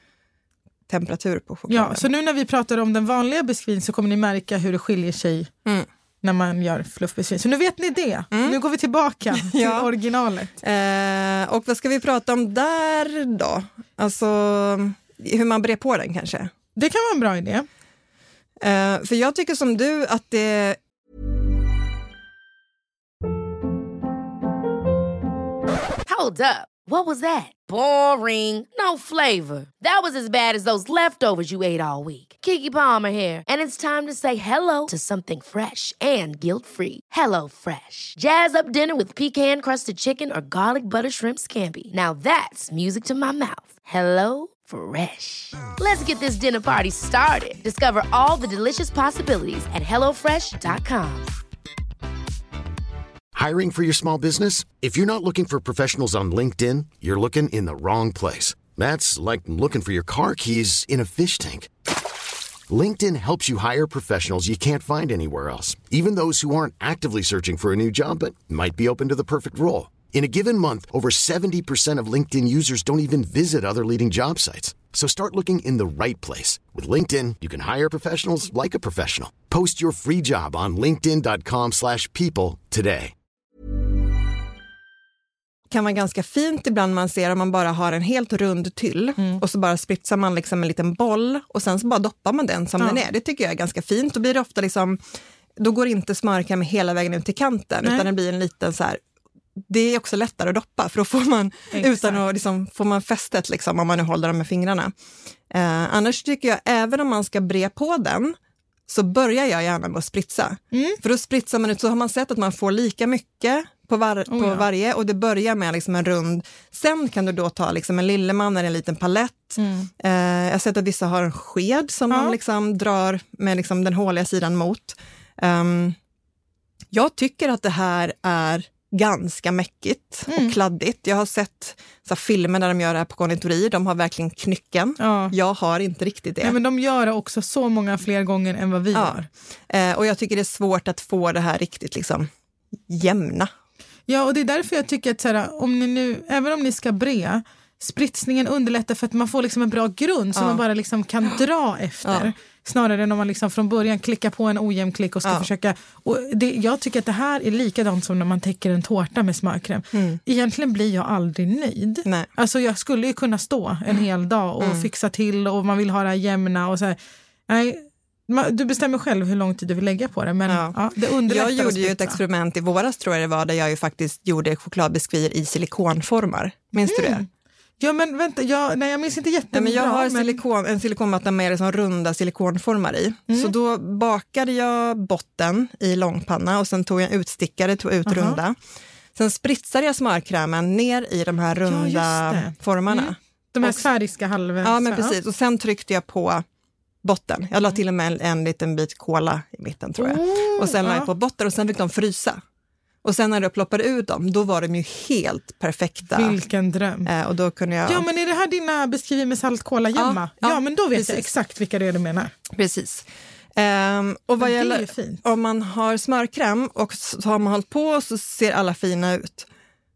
temperatur på chokladen. Ja, så nu när vi pratar om den vanliga biskvin så kommer ni märka hur det skiljer sig mm. när man gör fluffbiskvin. Så nu vet ni det. Mm. Nu går vi tillbaka till ja. originalet. Eh, och vad ska vi prata om där då? Alltså hur man brer på den kanske? Det kan vara en bra idé. Eh, för jag tycker som du att det Hold up. What was that? Boring. No flavor. That was as bad as those leftovers you ate all week. Keke Palmer here, and it's time to say hello to something fresh and guilt-free. Hello Fresh. Jazz up dinner with pecan-crusted chicken or garlic butter shrimp scampi. Now that's music to my mouth. Hello Fresh. Let's get this dinner party started. Discover all the delicious possibilities at hello fresh dot com. Hiring for your small business? If you're not looking for professionals on LinkedIn, you're looking in the wrong place. That's like looking for your car keys in a fish tank. LinkedIn helps you hire professionals you can't find anywhere else, even those who aren't actively searching for a new job but might be open to the perfect role. In a given month, over seventy percent of LinkedIn users don't even visit other leading job sites. So start looking in the right place. With LinkedIn, you can hire professionals like a professional. Post your free job on linkedin dot com slash people today. Kan vara ganska fint ibland man ser om man bara har en helt rund tyll mm. och så bara spritsar man liksom en liten boll och sen så bara doppar man den som ja. den är. Det tycker jag är ganska fint. Då blir det ofta liksom, då går inte smörkräm hela vägen ut till kanten. Nej. Utan det blir en liten så här, det är också lättare att doppa för då får man Exakt. utan att liksom, får man fästet liksom om man nu håller dem med fingrarna. Eh, annars tycker jag även om man ska bre på den så börjar jag gärna med att spritsa. Mm. För då spritsar man ut, så har man sett att man får lika mycket på, var, oh, på ja. varje och det börjar med liksom en rund. Sen kan du då ta liksom en lilleman eller en liten palett. Mm. Eh, jag har sett att vissa har en sked som ja. man liksom drar med liksom den håliga sidan mot. Um, jag tycker att det här är ganska mäckigt mm. och kladdigt. Jag har sett så här, filmer där de gör det här på konditori. De har verkligen knycken. Ja. Jag har inte riktigt det. Nej, men de gör det också så många fler gånger än vad vi ja. gör. Eh, och jag tycker det är svårt att få det här riktigt liksom jämna. Ja, och det är därför jag tycker att så här, om ni nu, även om ni ska bre, spritsningen underlättar för att man får liksom en bra grund som ja. man bara liksom kan dra efter. Ja. Snarare än om man liksom från början klickar på en ojämn klick och ska ja. försöka... Och det, jag tycker att det här är likadant som när man täcker en tårta med smörkräm. Mm. Egentligen blir jag aldrig nöjd. Nej. Alltså jag skulle ju kunna stå en hel dag och mm. fixa till och man vill ha det jämna och så här. Nej, du bestämmer själv hur lång tid du vill lägga på det, men ja. Ja, det underlättar. Jag gjorde ju ett experiment i våras, tror jag det var, där jag ju faktiskt gjorde chokladbiskvier i silikonformar. Minns mm. du det? Ja, men vänta, jag, nej, jag minns inte jättebra. Ja, men jag har men... silikon, en silikonmatta med liksom runda silikonformar i. Mm. Så då bakade jag botten i långpanna och sen tog jag utstickare, tog ut uh-huh. runda. Sen spritsade jag smörkrämen ner i de här runda ja, formarna. Mm. De här sfäriska halvor. Ja, men precis. Och sen tryckte jag på botten. Jag la till och med en, en liten bit kola i mitten, tror jag. Oh, och sen la jag på botten och sen fick de frysa. Och sen när jag ploppade ut dem, då var de ju helt perfekta. Vilken dröm. Eh, och då kunde jag... Ja, men är det här dina beskriver med saltkola gömma? Ja, ja, ja, men då vet precis. jag exakt vilka det är du menar. Precis. Um, och vad gäller, om man har smörkräm och så har man hållit på så ser alla fina ut.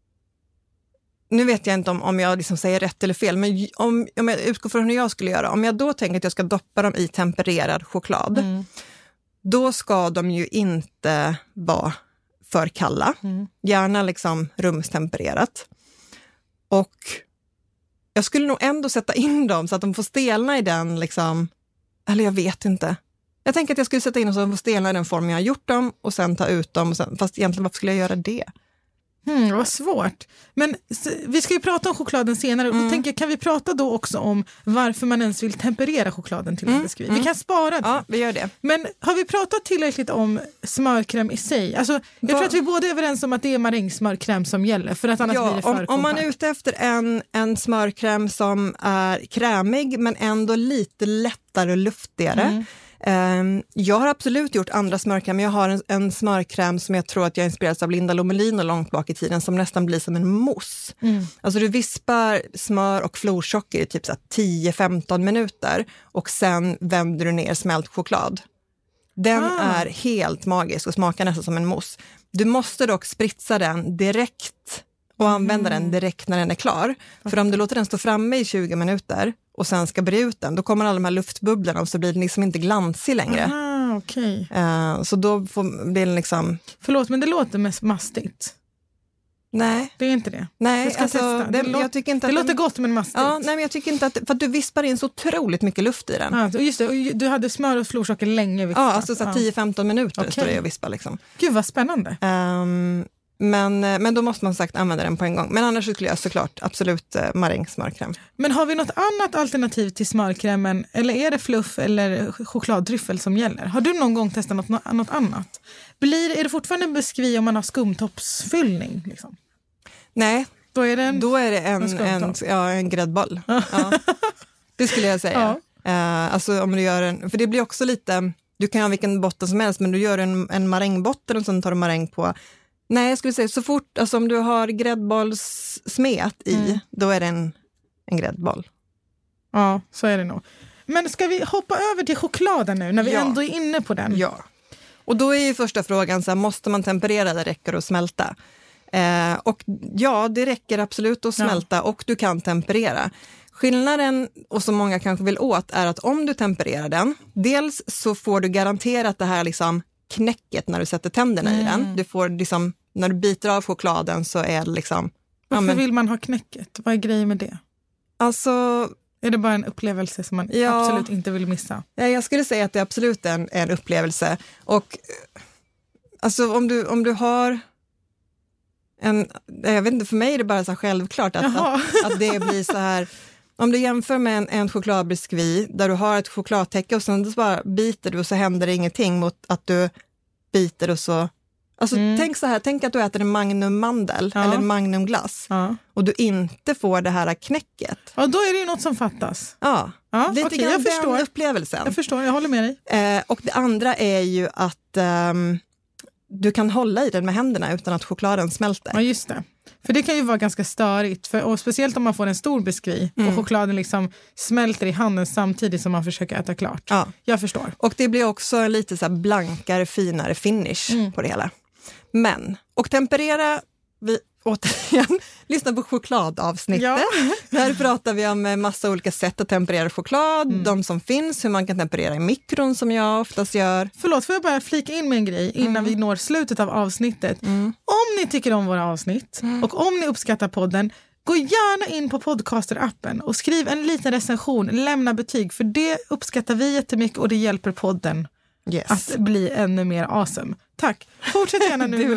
Nu vet jag inte om, om jag liksom säger rätt eller fel, men om, om jag utgår från hur jag skulle göra. Om jag då tänker att jag ska doppa dem i tempererad choklad, mm. då ska de ju inte vara för kalla. Mm. Gärna liksom rumstempererat. Och jag skulle nog ändå sätta in dem så att de får stelna i den liksom, eller jag vet inte. Jag tänker att jag skulle sätta in dem så att de får stelna i den form jag har gjort dem och sen ta ut dem. Och sen, fast egentligen, varför skulle jag göra det? Hmm, vad svårt. Men vi ska ju prata om chokladen senare. Mm. Och tänker, kan vi prata då också om varför man ens vill temperera chokladen till en mm. beskriv? Vi kan spara det. Ja, vi gör det. Men har vi pratat tillräckligt om smörkräm i sig? Alltså, jag Va? tror att vi båda är överens om att det är marängsmörkräm som gäller. För att annars ja, blir det för om, om man är ute efter en, en smörkräm som är krämig men ändå lite lättare och luftigare. Mm. Um, jag har absolut gjort andra smörkräm, men jag har en, en smörkräm som jag tror att jag inspirerats av Linda Lomelino långt bak i tiden, som nästan blir som en mousse. Mm. Alltså du vispar smör och florsocker i typ så tio till femton minuter och sen vänder du ner smält choklad. Den ah. är helt magisk och smakar nästan som en mousse. Du måste dock spritsa den direkt och använda mm. den direkt när den är klar. Okay. För om du låter den stå framme i tjugo minuter och sen ska bre ut den, då kommer alla de här luftbubblorna och så blir den liksom inte glansig längre. Aha, okay. uh, så då får, blir den liksom... Förlåt, men det låter mest mastigt. Nej. Det är inte det. Nej, alltså, det, det, lå- jag tycker inte det att låter den, gott men mastigt. Ja, nej, men jag tycker inte att... För att du vispar in så otroligt mycket luft i den. Ja, just det. Och du hade smör och florsocker länge. Vispat. Ja, alltså så ja. tio till femton minuter okay. står det och vispar liksom. Gud, vad spännande. Um, men, men då måste man sagt använda den på en gång. Men annars skulle jag såklart absolut uh, marängsmörkräm. Men har vi något annat alternativ till smörkrämen? Eller är det fluff eller chokladtryffel som gäller? Har du någon gång testat något, något annat? Blir, är det fortfarande en beskriv om man har skumtoppsfyllning? Liksom? Nej, då är det en, då är det en, en, en, ja, en gräddboll. Ja. Det skulle jag säga. Ja. Uh, alltså om du gör en, för det blir också lite, du kan ha vilken botten som helst, men du gör en, en marängbotten och sen tar du maräng på. Nej, jag skulle säga så fort, alltså om du har gräddbollssmet i, mm. då är det en, en gräddboll. Ja, så är det nog. Men ska vi hoppa över till chokladen nu, när vi ja. ändå är inne på den? Ja, och då är ju första frågan så här, måste man temperera det, räcker att smälta? Eh, och ja, det räcker absolut att smälta ja. och du kan temperera. Skillnaden, och som många kanske vill åt, är att om du tempererar den, dels så får du garanterat det här liksom knäcket när du sätter tänderna mm. i den. Du får liksom, när du biter av chokladen så är det liksom... Varför ja, men, vill man ha knäcket? Vad är grejen med det? Alltså... Är det bara en upplevelse som man ja, absolut inte vill missa? Ja, jag skulle säga att det är absolut en, en upplevelse. Och alltså om du, om du har... En, jag vet inte, för mig är det bara så självklart att, att, att det blir så här, om du jämför med en, en chokladbiskvi där du har ett chokladtäcke och sen bara biter du och så händer det ingenting mot att du biter och så, alltså mm. tänk så här, tänk att du äter en magnummandel ja. eller en magnumglass ja. och du inte får det här knäcket. Ja, då är det ju något som fattas. Ja, ja lite okay, grann jag den förstår. upplevelsen. Jag förstår, jag håller med dig. Eh, och det andra är ju att um, du kan hålla i den med händerna utan att chokladen smälter. Ja, just det. För det kan ju vara ganska störigt. För, och speciellt om man får en stor biskvi mm. och chokladen liksom smälter i handen samtidigt som man försöker äta klart. Ja. Jag förstår. Och det blir också en lite så här blankare, finare finish mm. på det hela. Men, och temperera, vi, återigen, lyssna på chokladavsnittet. Ja. Där pratar vi om massa olika sätt att temperera choklad. Mm. De som finns, hur man kan temperera i mikron som jag oftast gör. Förlåt, får jag bara flika in med en grej innan mm. vi når slutet av avsnittet. Mm. Om ni tycker om våra avsnitt mm. och om ni uppskattar podden, gå gärna in på Podcaster-appen och skriv en liten recension, lämna betyg, för det uppskattar vi jättemycket och det hjälper podden yes. att bli ännu mer awesome. Tack. Fortsätt gärna nu.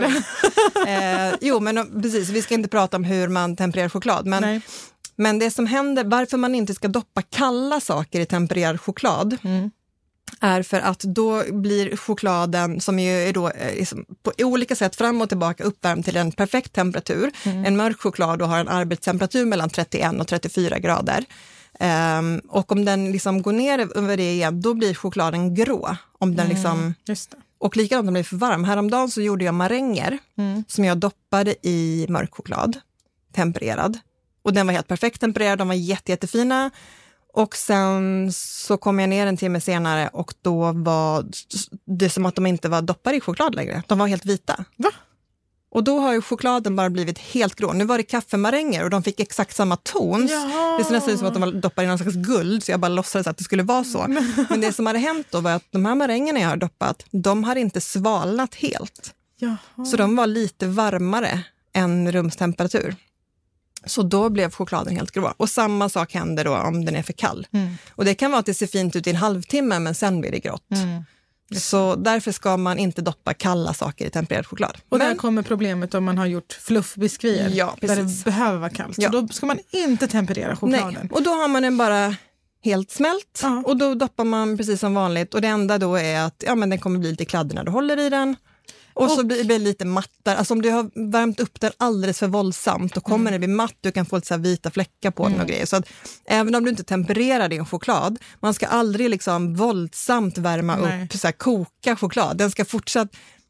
eh, jo, men precis, vi ska inte prata om hur man tempererar choklad, men, men det som händer, varför man inte ska doppa kalla saker i tempererad choklad mm. är för att då blir chokladen, som ju är då liksom, på olika sätt fram och tillbaka uppvärmd till en perfekt temperatur. Mm. En mörk choklad då har en arbetstemperatur mellan trettioen och trettiofyra grader. Um, och om den liksom går ner över det igen, då blir chokladen grå. Om den liksom, mm, just det. Och likadant om den blir för varm. Häromdagen så gjorde jag maränger mm. som jag doppade i mörk choklad, tempererad. Och den var helt perfekt tempererad, de var jätte, jättefina. Och sen så kom jag ner en timme senare och då var det som att de inte var doppade i choklad längre. De var helt vita. Va? Och då har ju chokladen bara blivit helt grå. Nu var det kaffemaränger och de fick exakt samma tons. Jaha. Det ser nästan ut som att de var doppade i någon slags guld, så jag bara låtsades att det skulle vara så. Men det som hade hänt då var att de här marängerna jag har doppat, de har inte svalnat helt. Jaha. Så de var lite varmare än rumstemperatur. Så då blev chokladen helt grå. Och samma sak händer då om den är för kall. Mm. Och det kan vara att det ser fint ut i en halvtimme, men sen blir det grått. Mm. Så därför ska man inte doppa kalla saker i tempererad choklad. Och men, där kommer problemet om man har gjort fluffbiskvier. Ja, där det behöver vara kallt. Ja. Så då ska man inte temperera chokladen. Nej. Och då har man den bara helt smält. Ja. Och då doppar man precis som vanligt. Och det enda då är att ja, men den kommer bli lite kladdig när du håller i den. Och, och så blir det lite mattare. Alltså om du har värmt upp den alldeles för våldsamt, då kommer mm. det bli matt. Du kan få lite så här vita fläckar på mm. den och grejer. Så att även om du inte tempererar din choklad, man ska aldrig liksom våldsamt värma Nej. upp, så här, koka choklad. Den ska fortsatt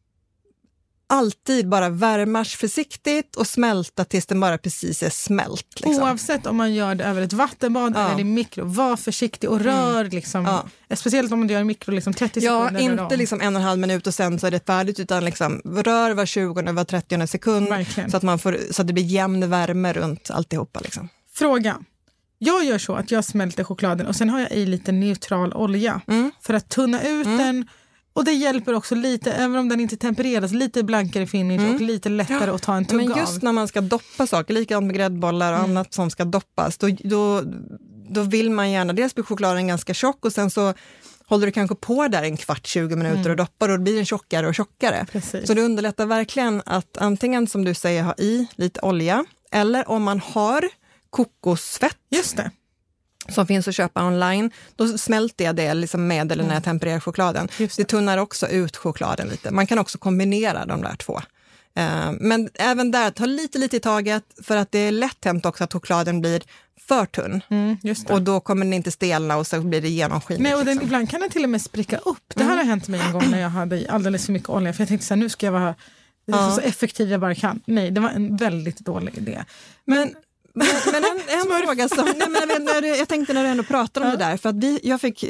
alltid bara värmas försiktigt och smälta tills den bara precis är smält. Liksom. Oavsett om man gör det över ett vattenbad ja. eller i mikro, var försiktig och rör. Mm. Liksom, ja. Speciellt om man gör i mikro liksom trettio sekunder. Ja, inte liksom en och en halv minut och sen så är det färdigt, utan liksom rör var tjugonde, var trettionde sekund. Så att, man får, så att det blir jämn värme runt alltihopa. Liksom. Fråga. Jag gör så att jag smälter chokladen och sen har jag i lite neutral olja mm. för att tunna ut mm. den. Och det hjälper också lite, även om den inte tempereras, lite blankare finish mm. och lite lättare ja. att ta en tugga av. Men just av. När man ska doppa saker, likadant med gräddbollar och mm. annat som ska doppas, då, då, då vill man gärna, dels blir chokladen ganska tjock och sen så håller du kanske på där en kvart, tjugo minuter mm. och doppar och då blir den tjockare och tjockare. Precis. Så det underlättar verkligen att antingen som du säger ha i lite olja, eller om man har kokosfett. Just det. Som finns att köpa online, då smälter jag det liksom med eller när jag tempererar chokladen. Det. det tunnar också ut chokladen lite. Man kan också kombinera de där två. Uh, men även där, ta lite lite i taget, för att det är lätt hänt också att chokladen blir för tunn. Mm, just det. Och då kommer den inte stelna och så blir det genomskinligt. Nej, och den, liksom. Ibland kan den till och med spricka upp. Det här mm. har hänt mig en gång när jag hade alldeles för mycket olja. För jag tänkte så här, nu ska jag vara ja. så effektiv jag bara kan. Nej, det var en väldigt dålig idé. Men... Men, men en, en fråga som, nej, men jag, när du, jag tänkte när du ändå pratar om ja. det där, för att vi, jag fick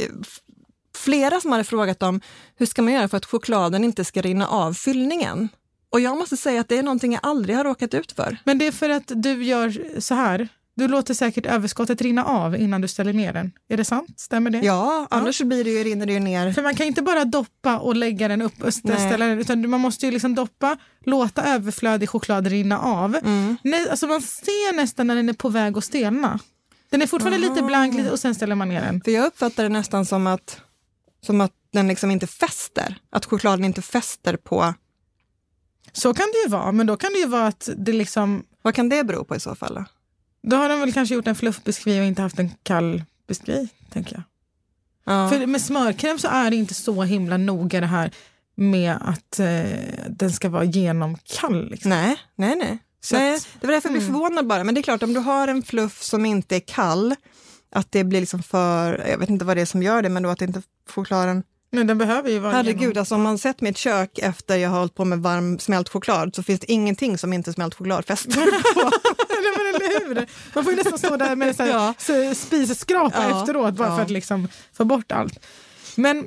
flera som hade frågat om hur ska man göra för att chokladen inte ska rinna av fyllningen. Och jag måste säga att det är någonting jag aldrig har råkat ut för. Men det är för att du gör så här, du låter säkert överskottet rinna av innan du ställer ner den. Är det sant? Stämmer det? Ja, annars ja. blir det ju, rinner det ju ner. För man kan inte bara doppa och lägga den upp och ställa den, utan man måste ju liksom doppa, låta överflödig choklad rinna av. Mm. Nej, alltså man ser nästan när den är på väg att stelna. Den är fortfarande Aha. lite blank lite, och sen ställer man ner den. För jag uppfattar det nästan som att, som att den liksom inte fäster. Att chokladen inte fäster på... Så kan det ju vara, men då kan det ju vara att det liksom... Vad kan det bero på i så fall då? Då har de väl kanske gjort en fluffbiskvi och inte haft en kall biskvi, tänker jag. Ja. För med smörkräm så är det inte så himla noga det här med att eh, den ska vara genomkall. Liksom. Nej, nej, nej. nej att, det var därför jag blir mm. förvånad bara. Men det är klart, om du har en fluff som inte är kall, att det blir liksom för... Jag vet inte vad det är som gör det, men då att inte chokladen... Men den behöver ju vara Herregud, genom... alltså om man sett mitt kök efter jag har hållit på med varm smält choklad så finns det ingenting som inte smält choklad fäster på. Man får ju nästan stå där med en ja. spiseskrapa ja. efteråt bara ja. för att liksom få bort allt. Men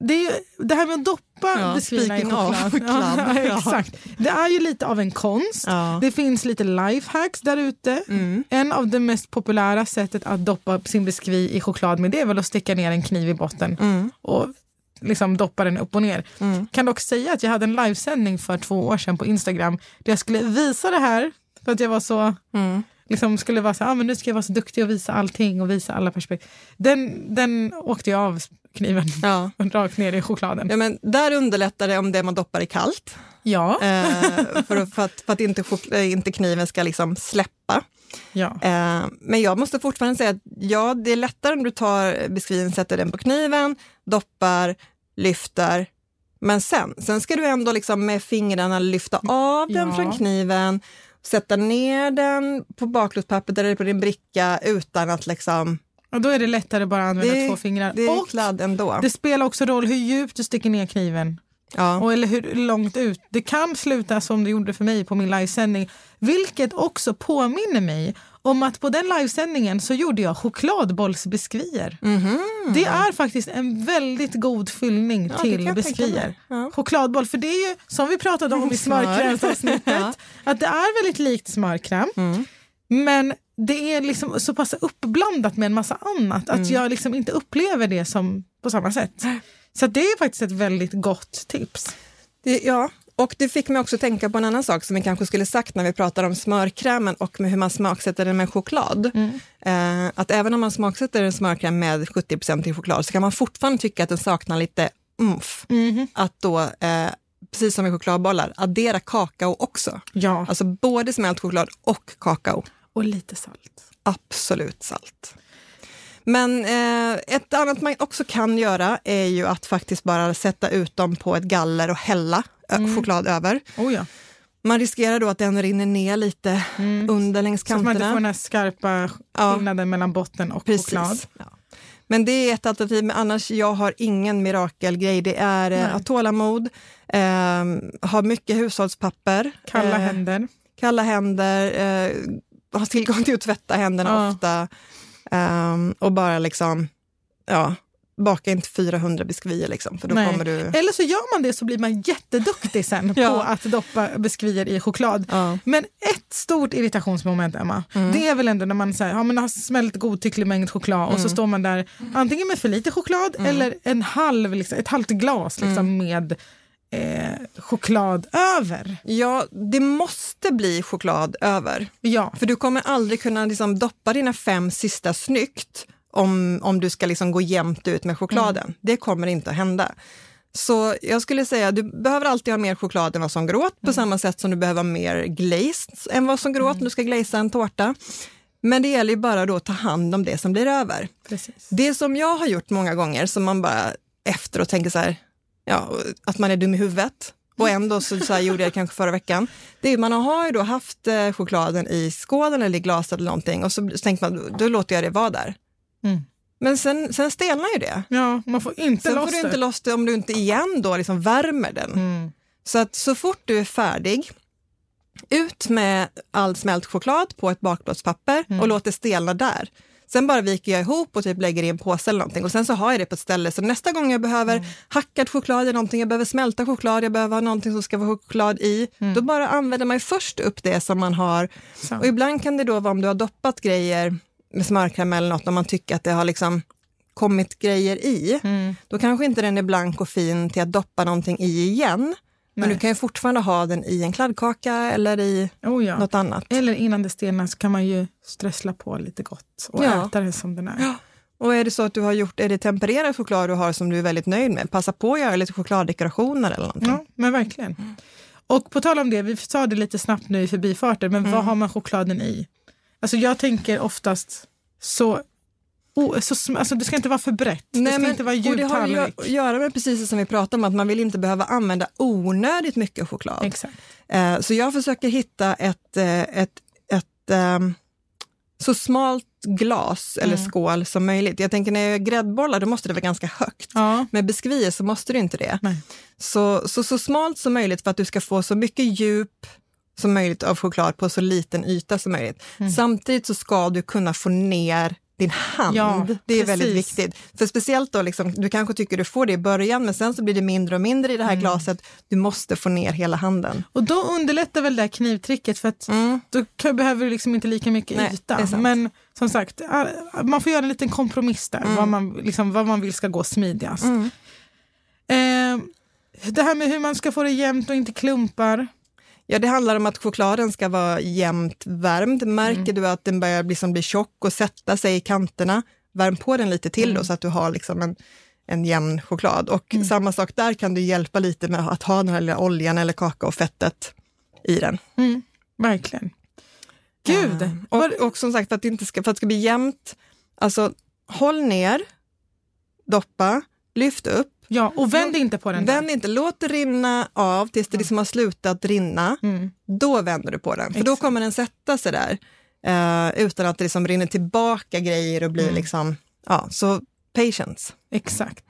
det, är ju, det här med att doppa ja, beskrivna i choklad. choklad. Ja, exakt. Det är ju lite av en konst. Ja. Det finns lite lifehacks där ute. Mm. En av de mest populära sättet att doppa sin biskvi i choklad med det är väl att sticka ner en kniv i botten mm. och liksom doppa den upp och ner. Mm. Kan dock säga att jag hade en livesändning för två år sedan på Instagram där jag skulle visa det här för att jag var så... Mm. Liksom skulle vara så ah, men nu ska jag vara så duktig och visa allting och visa alla perspektiv. Den, den åkte jag av kniven ja. och rakt ner i chokladen. Ja, men där underlättar det om det man doppar i kallt. Ja. Eh, för, för, att, för att inte, inte kniven ska liksom släppa. Ja. Eh, men jag måste fortfarande säga att ja, det är lättare om du tar beskriven, sätter den på kniven, doppar, lyfter. Men sen, sen ska du ändå liksom med fingrarna lyfta av den ja. från kniven, sätta ner den på bakplåtspappret eller på din bricka utan att liksom... Och då är det lättare bara att använda det, två fingrar. Det är och kladd ändå. Det spelar också roll hur djupt du sticker ner kniven. Ja. Och eller hur långt ut. Det kan sluta som det gjorde för mig på min livesändning. Vilket också påminner mig om att på den livesändningen så gjorde jag chokladbollsbiskvier. Mm-hmm. Det är faktiskt en väldigt god fyllning ja, till biskvier. Ja. Chokladboll, för det är ju som vi pratade om i smörkrämsavsnittet. ja. Att det är väldigt likt smörkräm. Mm. Men det är liksom så pass uppblandat med en massa annat att mm. jag liksom inte upplever det som på samma sätt. Så det är faktiskt ett väldigt gott tips. Det, ja, och det fick mig också tänka på en annan sak som vi kanske skulle sagt när vi pratar om smörkrämen och med hur man smaksätter den med choklad. Mm. Eh, att även om man smaksätter en smörkräm med sjuttio procent i choklad så kan man fortfarande tycka att den saknar lite umf. Mm. Att då, eh, precis som i chokladbollar, addera kakao också. Ja. Alltså både smält choklad och kakao. Och lite salt. Absolut salt. Men eh, ett annat man också kan göra är ju att faktiskt bara sätta ut dem på ett galler och hälla mm. choklad över. Oh ja. Man riskerar då att den rinner ner lite mm. under längs kanterna. Så att man inte får den här skarpa skillnaden ja. mellan botten och Precis. choklad. Ja. Men det är ett alternativ, men annars jag har ingen mirakelgrej. Det är eh, att tålamod, eh, ha mycket hushållspapper. Kalla eh, händer. Kalla händer, eh, ha tillgång till att tvätta händerna ja. ofta. Um, och bara liksom, ja, baka inte fyrahundra biskvier liksom, för då Nej. kommer du... Eller så gör man det så blir man jätteduktig sen ja. på att doppa biskvier i choklad. Ja. Men ett stort irritationsmoment, Emma, mm. det är väl ändå när man, så här, ja, man har smält godtycklig mängd choklad mm. och så står man där antingen med för lite choklad mm. eller en halv, liksom, ett halvt glas liksom, mm. med eh, choklad över. Ja, det måste bli choklad över. Ja. För du kommer aldrig kunna liksom, doppa dina fem sista snyggt om, om du ska liksom, gå jämnt ut med chokladen. Mm. Det kommer inte att hända. Så jag skulle säga, du behöver alltid ha mer choklad än vad som går åt, mm. på samma sätt som du behöver mer glaze än vad som går åt mm. när du ska glazea en tårta. Men det gäller ju bara då att ta hand om det som blir över. Precis. Det som jag har gjort många gånger, som man bara efter och tänker så här, ja, att man är dum i huvudet. Och ändå så, så här gjorde jag det kanske förra veckan. Det är, man har ju då haft eh, chokladen i skålen eller i glaset eller någonting. Och så, så tänker man, då låter jag det vara där. Mm. Men sen, sen stelnar ju det. Ja, man får inte sen loss får du det. inte loss det om du inte igen då liksom värmer den. Mm. Så att så fort du är färdig, ut med all smält choklad på ett bakplåtspapper mm. och låt det stelna där. Sen bara viker jag ihop och typ lägger i en påse eller någonting. Och sen så har jag det på ett ställe. Så nästa gång jag behöver mm. hackad choklad eller någonting, jag behöver smälta choklad, jag behöver ha någonting som ska vara choklad i. Mm. Då bara använder man ju först upp det som man har. Så. Och ibland kan det då vara om du har doppat grejer med smörkräm eller något, om man tycker att det har liksom kommit grejer i. Mm. Då kanske inte den är blank och fin till att doppa någonting i igen. Men Nej. Du kan ju fortfarande ha den i en kladdkaka eller i oh ja. något annat. Eller innan det stelnar så kan man ju strössla på lite gott och ja. äta det som den är. Ja. Och är det så att du har gjort, är det tempererad choklad du har som du är väldigt nöjd med? Passa på att göra lite chokladdekorationer eller någonting. Ja, men verkligen. Mm. Och på tal om det, vi sa det lite snabbt nu i förbifarten, men mm. vad har man chokladen i? Alltså jag tänker oftast så... Oh, så, alltså det ska inte vara för brett. Nej, det ska men, inte vara och det har ju att göra med precis som vi pratade om, att man vill inte behöva använda onödigt mycket choklad. Exakt. Eh, så jag försöker hitta ett, eh, ett, ett eh, så smalt glas eller mm. skål som möjligt. Jag tänker när jag gör gräddbollar då måste det vara ganska högt. Ja. Med biskvier så måste det inte det. Nej. Så, så, så smalt som möjligt för att du ska få så mycket djup som möjligt av choklad på så liten yta som möjligt. Mm. Samtidigt så ska du kunna få ner din hand. Ja, det är precis. väldigt viktigt. För speciellt då, liksom, du kanske tycker du får det i början, men sen så blir det mindre och mindre i det här mm. glaset. Du måste få ner hela handen. Och då underlättar väl det här knivtricket, för att mm. då behöver du liksom inte lika mycket Nej, yta. Men som sagt, man får göra en liten kompromiss där, mm. vad, man, liksom, vad man vill ska gå smidigast. Mm. Eh, det här med hur man ska få det jämnt och inte klumpar. Ja, det handlar om att chokladen ska vara jämnt värmd. Märker mm. du att den börjar liksom bli tjock och sätta sig i kanterna, värm på den lite till mm. då, så att du har liksom en, en jämn choklad. Och mm. samma sak där, kan du hjälpa lite med att ha den här lilla oljan eller kakaofettet i den. Mm. Verkligen. Gud! Uh, och, och som sagt, för att det, inte ska, för att det ska bli jämnt, alltså håll ner, doppa, lyft upp. Ja, och vänd inte på den. Vänd inte, låt det rinna av tills det liksom har slutat rinna. Mm. Då vänder du på den, för Exakt. Då kommer den sätta sig där uh, utan att det liksom rinner tillbaka grejer och blir mm. liksom, ja, så patience. Exakt.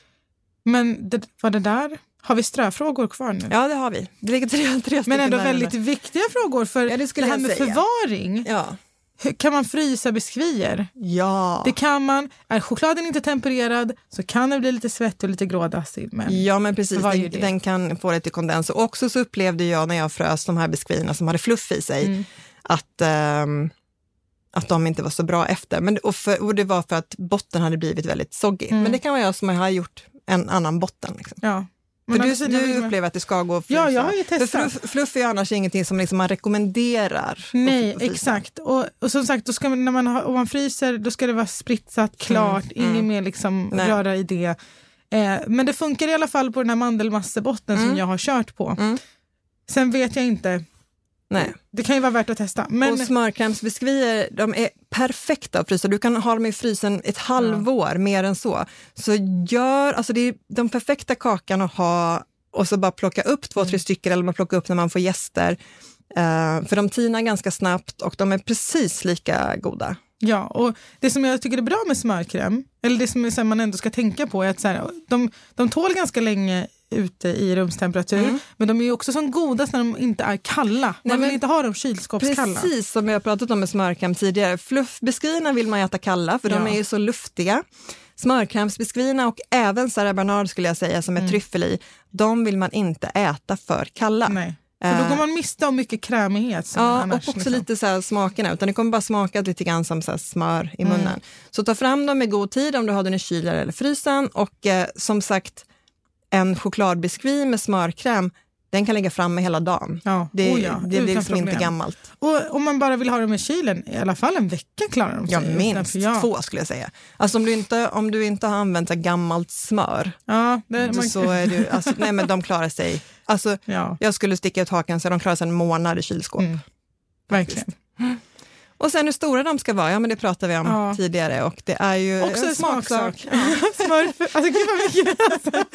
Men det, var det där, har vi ströfrågor kvar nu? Ja, det har vi. Det ligger tre, tre Men ändå närmare. Väldigt viktiga frågor, för ja, det, det här med säga. förvaring. Ja. Kan man frysa biskvier? Ja. Det kan man. Är chokladen inte tempererad så kan det bli lite svett och lite grådassig. Men ja, men precis. Den, den kan få lite kondens. Och också så upplevde jag när jag frös de här biskvierna som hade fluff i sig, mm. att, ähm, att de inte var så bra efter. Men, och, för, och det var för att botten hade blivit väldigt soggy. Mm. Men det kan vara jag som har gjort en annan botten. Liksom. Ja. För du, du upplever att det ska gå att frysa. Ja, jag har ju testat. För fluff, fluff är ju annars ingenting som liksom man rekommenderar. Nej, exakt. Och, och som sagt, då ska man, när man, har, om man fryser, då ska det vara spritsat, klart. Mm. Ingen mm. mer liksom röra i det. Eh, men det funkar i alla fall på den här mandelmassebotten mm. som jag har kört på. Mm. Sen vet jag inte. Nej. Det kan ju vara värt att testa. Men... Och smörkrämsbiskvier, de är perfekta att frysa. Du kan ha dem i frysen ett halvår, ja. Mer än så. Så gör, alltså det är de perfekta kakan att ha, och så bara plocka upp två, mm. tre stycken, eller man plockar upp när man får gäster. Uh, för de tinar ganska snabbt och de är precis lika goda. Ja, och det som jag tycker är bra med smörkräm, eller det som, som man ändå ska tänka på, är att så här, de, de tål ganska länge ute i rumstemperatur, mm. men de är ju också så goda när de inte är kalla. Man Nej, vill inte ha dem kylskåpskalla. Precis som jag pratat om med smörkräm tidigare. Fluffbiskvierna vill man äta kalla, för ja. De är ju så luftiga. Smörkrämsbiskvierna och även Sara Bernard skulle jag säga, som är mm. tryffel i, de vill man inte äta för kalla. Nej. För då går man miste om mycket krämighet. Som ja, annars, och också liksom. lite så här smakerna, utan det kommer bara smaka lite grann som så här smör i munnen. Mm. Så ta fram dem i god tid om du har den i kylen eller frysen, och eh, som sagt, en chokladbiskvi med smörkräm, den kan lägga fram med hela dagen. Ja. Det, oh ja, det blir liksom inte gammalt. Och om man bara vill ha dem i kylen, i alla fall en vecka klarar de sig. Ja, minst ja. två skulle jag säga. Alltså om du inte, om du inte har använt så gammalt smör, ja, det, man... så är du, alltså, nej men de klarar sig. Alltså, ja. Jag skulle sticka ut hakan så de klarar sig en månad i kylskåp. Mm. Verkligen. Och sen hur stora de ska vara, ja men det pratade vi om ja. tidigare, och det är ju också en smaksak. smaksak. Ja. Smörf, alltså gud vad mycket. Alltså.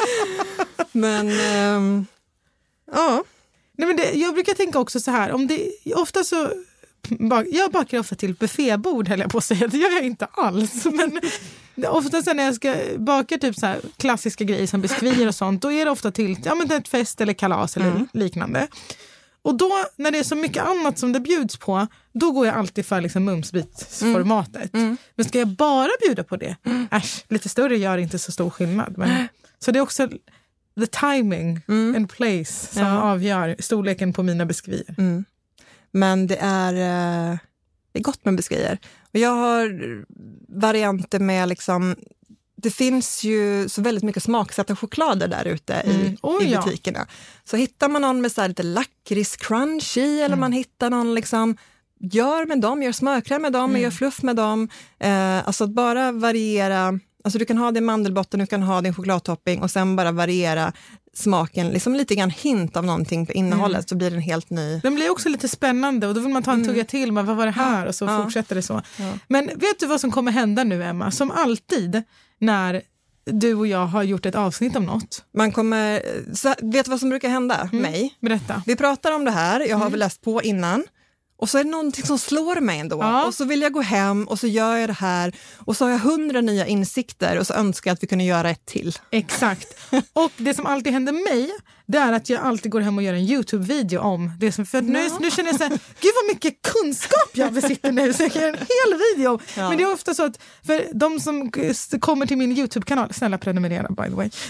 Men ähm, ja. Nej, men det, jag brukar tänka också så här, om det ofta så bak, jag bakar ofta till buffébord, höll jag på att säga. Det gör jag inte alls, men ofta så när jag ska baka typ så här klassiska grejer som biskvier och sånt, då är det ofta till ja men ett fest eller kalas eller mm. liknande. Och då, när det är så mycket annat som det bjuds på, då går jag alltid för liksom mumsbitsformatet. Mm. Mm. Men ska jag bara bjuda på det? Mm. Äsch, lite större gör inte så stor skillnad. Men, så det är också the timing mm. and place som ja. avgör storleken på mina biskvier. Mm. Men det är, det är gott med biskvier. Och jag har varianter med liksom... Det finns ju så väldigt mycket smaksatta choklader där ute mm. i, oh, i butikerna. Ja. Så hittar man någon med så här lite lakrits crunch i, eller mm. man hittar någon liksom, gör med dem, gör smörkräm med dem, mm. gör fluff med dem. Eh, alltså att bara variera, alltså du kan ha din mandelbotten, du kan ha din chokladtopping och sen bara variera smaken, liksom lite grann hint av någonting på innehållet, mm. så blir den helt ny. Den blir också lite spännande och då vill man ta en tugga till, men vad var det här? Och så ja. fortsätter det så. Ja. Men vet du vad som kommer hända nu, Emma? Som alltid när du och jag har gjort ett avsnitt om något. Man kommer, så, vet du vad som brukar hända mm. mig? Berätta. Vi pratar om det här, jag har mm. väl läst på innan. Och så är det någonting som slår mig ändå. Ja. Och så vill jag gå hem och så gör jag det här. Och så har jag hundra nya insikter och så önskar jag att vi kunde göra ett till. Exakt. Och det som alltid händer mig, det är att jag alltid går hem och gör en YouTube-video om det som, för nu, nu känner jag så här, gud vad mycket kunskap jag besitter nu, så jag kan göra en hel video. Ja. Men det är ofta så att, för de som kommer till min YouTube-kanal, snälla prenumerera by the way.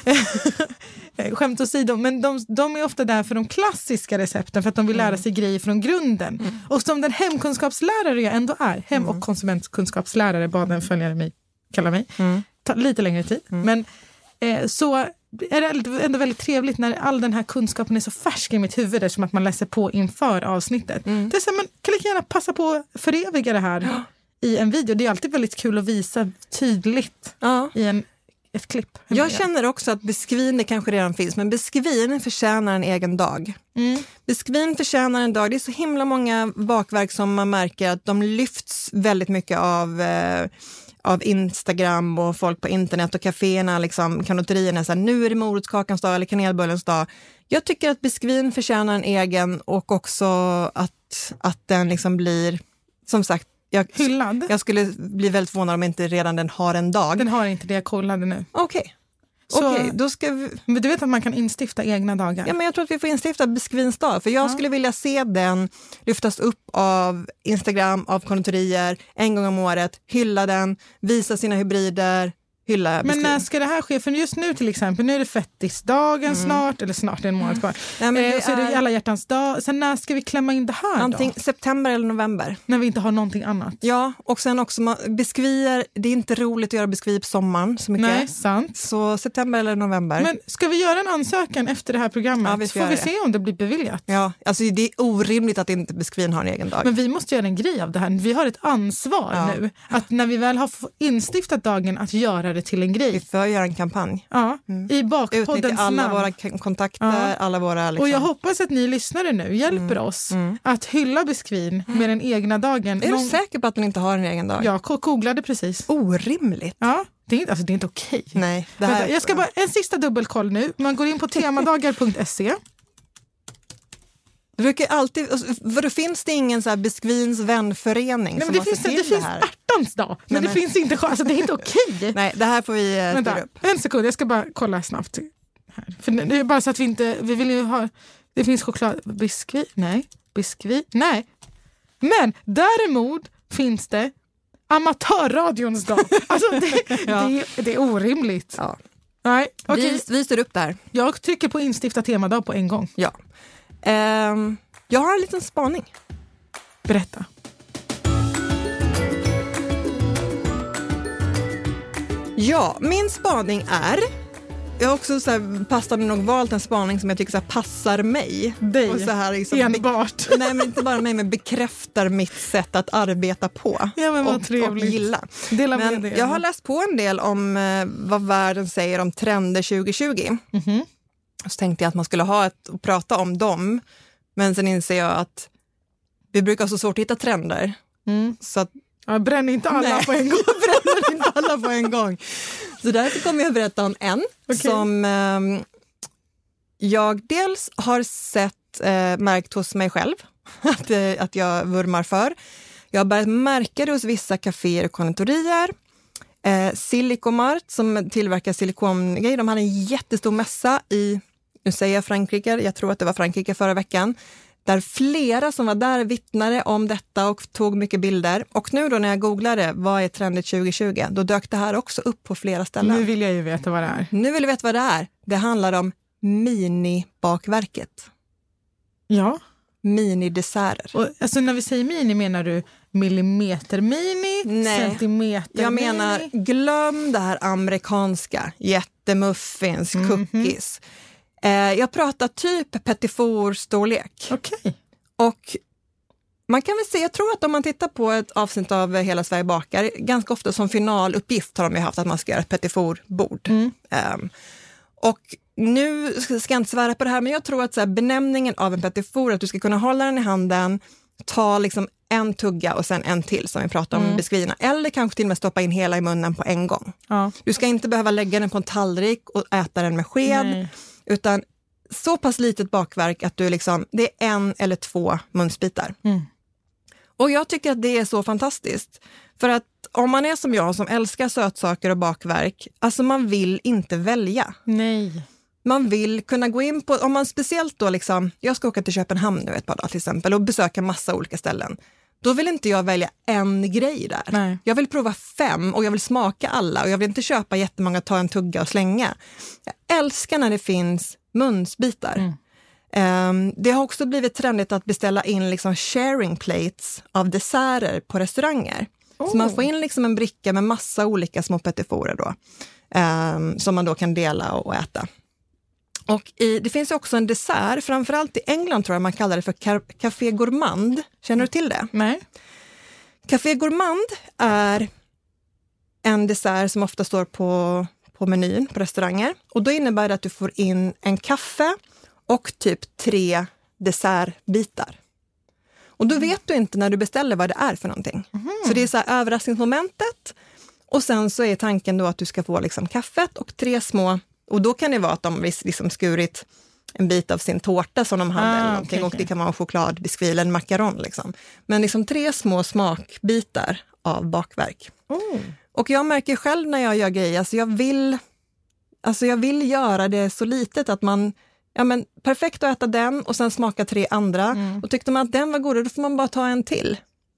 Skämt åsido, men de, de är ofta där för de klassiska recepten, för att de vill lära mm. sig grejer från grunden. Mm. Och som den hemkunskapslärare jag ändå är, hem- och konsumentkunskapslärare, bad en följare mig, kallar mig, mm. tar lite längre tid. Mm. Men eh, så är det ändå väldigt trevligt när all den här kunskapen är så färsk i mitt huvud, som att man läser på inför avsnittet. Mm. Det är så här, man kan lika gärna passa på att föreviga det här ja. i en video. Det är alltid väldigt kul att visa tydligt ja. i en ett klipp. Jag känner också att beskvin kanske redan finns, men beskvin förtjänar en egen dag. Mm. Beskvin förtjänar en dag. Det är så himla många bakverk som man märker att de lyfts väldigt mycket av, eh, av Instagram och folk på internet och kaféerna, liksom, kanotterierna. Så här, nu är det morotskakans dag eller kanelbullens dag. Jag tycker att beskvin förtjänar en egen, och också att, att den liksom blir, som sagt, Jag, hyllad. Jag skulle bli väldigt förvånad om inte redan den har en dag. Den har inte det, jag kollade nu. Okej. Okay. Okay, då ska vi... Men du vet att man kan instifta egna dagar? Ja, men jag tror att vi får instifta beskvins dag. För jag ja. skulle vilja se den lyftas upp av Instagram, av konditorier, en gång om året. Hylla den, visa sina hybrider. Hylla, men när ska det här ske? För just nu till exempel, nu är det fettisdagen mm. snart, eller snart är en månad kvar. Ja, men eh, så är det alla hjärtans dag. Sen när ska vi klämma in det här Antingen då? September eller november. När vi inte har någonting annat. Ja, och sen också beskvier, det är inte roligt att göra beskvier på sommaren så mycket. Nej, sant. Så september eller november. Men ska vi göra en ansökan efter det här programmet? Ja, vi får vi det. se om det blir beviljat. Ja, alltså det är orimligt att inte beskvin har en egen dag. Men vi måste göra en grej av det här. Vi har ett ansvar ja. nu. Att när vi väl har instiftat dagen, att göra det till en grej. För att göra en kampanj. Ja, mm. i bakpoddens Utnyttja alla namn. våra k- kontakter, ja. alla våra... Liksom. Och jag hoppas att ni lyssnare nu hjälper mm. oss mm. att hylla beskvin med den egna dagen. Är Någon... du säker på att den inte har en egen dag? Jag googlade precis. Orimligt. Ja, det är inte, alltså, det är inte okej. Nej, det här Vänta, jag ska bara, en sista dubbelkoll nu. Man går in på temadagar punkt se. Det brukar alltid, för då finns det ingen så här beskvins vänförening. Nej, som men det finns, det, det finns ärtans dag, men, men det finns inte, alltså det är inte okej. Nej, det här får vi uh, Vänta, upp. En sekund, jag ska bara kolla snabbt här. För det är bara så att vi inte, vi vill ju ha, det finns choklad, biskvi, nej, biskvi, nej. Men däremot finns det amatörradions dag. Alltså det, ja. det, är, det är orimligt. Ja. Nej, okay. vi, vi styr upp där. Jag trycker på instifta temadag på en gång. Ja. Um, jag har en liten spaning. Berätta. Ja, min spaning är... Jag har också så här, passande nog valt en spaning som jag tycker så här, passar mig. Dig, och så här, liksom, enbart. Be- nej, men inte bara mig, men bekräftar mitt sätt att arbeta på. Ja, men vad och, trevligt. och gilla. Dela men med det. Jag har läst på en del om eh, vad världen säger om trender tjugo tjugo. Mm-hmm. Så tänkte jag att man skulle ha ett och prata om dem. Men sen inser jag att vi brukar ha så svårt att hitta trender. Mm. Så att, ja, bränn inte alla nej, på en gång. bränner inte alla på en gång. Så därför kommer jag berätta om en okay. som eh, jag dels har sett eh, märkt hos mig själv. Att, eh, att jag vurmar för. Jag har börjat märka det hos vissa kaféer och konditorier. Eh, Silicomart som tillverkar silikongrejer. De hade en jättestor mässa i, nu säger jag Frankrike, jag tror att det var Frankrike förra veckan. Där flera som var där vittnade om detta och tog mycket bilder. Och nu då när jag googlade vad är trendigt tjugo tjugo, då dök det här också upp på flera ställen. Nu vill jag ju veta vad det är. Nu vill jag veta vad det är. Det handlar om mini-bakverket. Ja. Mini-desserter. Och, alltså när vi säger mini, menar du millimeter-mini? Nej, centimeter-mini? Jag menar, glöm det här amerikanska. Jättemuffins, mm-hmm. cookies. Eh, jag pratar typ petit four-storlek. Okej. Okay. Och man kan väl se, jag tror att om man tittar på ett avsnitt av Hela Sverige bakar, ganska ofta som finaluppgift har de ju haft att man ska göra ett petit four-bord. Mm. Um, och nu ska jag inte svära på det här, men jag tror att så här, benämningen av en petit four, att du ska kunna hålla den i handen, ta liksom en tugga och sen en till som vi pratar om mm. beskrivna. Eller kanske till och med stoppa in hela i munnen på en gång. Ja. Du ska inte behöva lägga den på en tallrik och äta den med sked. Nej. Utan så pass litet bakverk att du liksom, det är en eller två munsbitar. Mm. Och jag tycker att det är så fantastiskt. För att om man är som jag som älskar sötsaker och bakverk, alltså man vill inte välja. Nej. man vill kunna gå in på, om man speciellt då liksom, jag ska åka till Köpenhamn nu ett par dagar till exempel och besöka massa olika ställen. Då vill inte jag välja en grej där. Nej. Jag vill prova fem och jag vill smaka alla och jag vill inte köpa jättemånga, ta en tugga och slänga. Jag älskar när det finns munsbitar. Mm. Um, det har också blivit trendigt att beställa in liksom sharing plates av desserter på restauranger. Oh. Så man får in liksom en bricka med massa olika små pettiforer då. Um, som man då kan dela och, och äta. Och i, det finns också en dessert, framförallt i England tror jag man kallar det för car- Café Gourmand. Känner du till det? Nej. Café Gourmand är en dessert som ofta står på, på menyn på restauranger. Och då innebär det att du får in en kaffe och typ tre dessertbitar. Och då vet du inte när du beställer vad det är för någonting. Mm. Så det är så här överraskningsmomentet. Och sen så är tanken då att du ska få liksom kaffet och tre små. Och då kan det vara att de liksom skurit en bit av sin tårta som de hade ah, eller någonting. Okay, och det kan vara en chokladbiskvi eller en macaron liksom. Men liksom tre små smakbitar av bakverk. Mm. Och jag märker själv när jag gör grejer, alltså jag vill, alltså jag vill göra det så litet att man, ja men perfekt att äta den och sen smaka tre andra. Mm. Och tyckte man att den var god, då får man bara ta en till.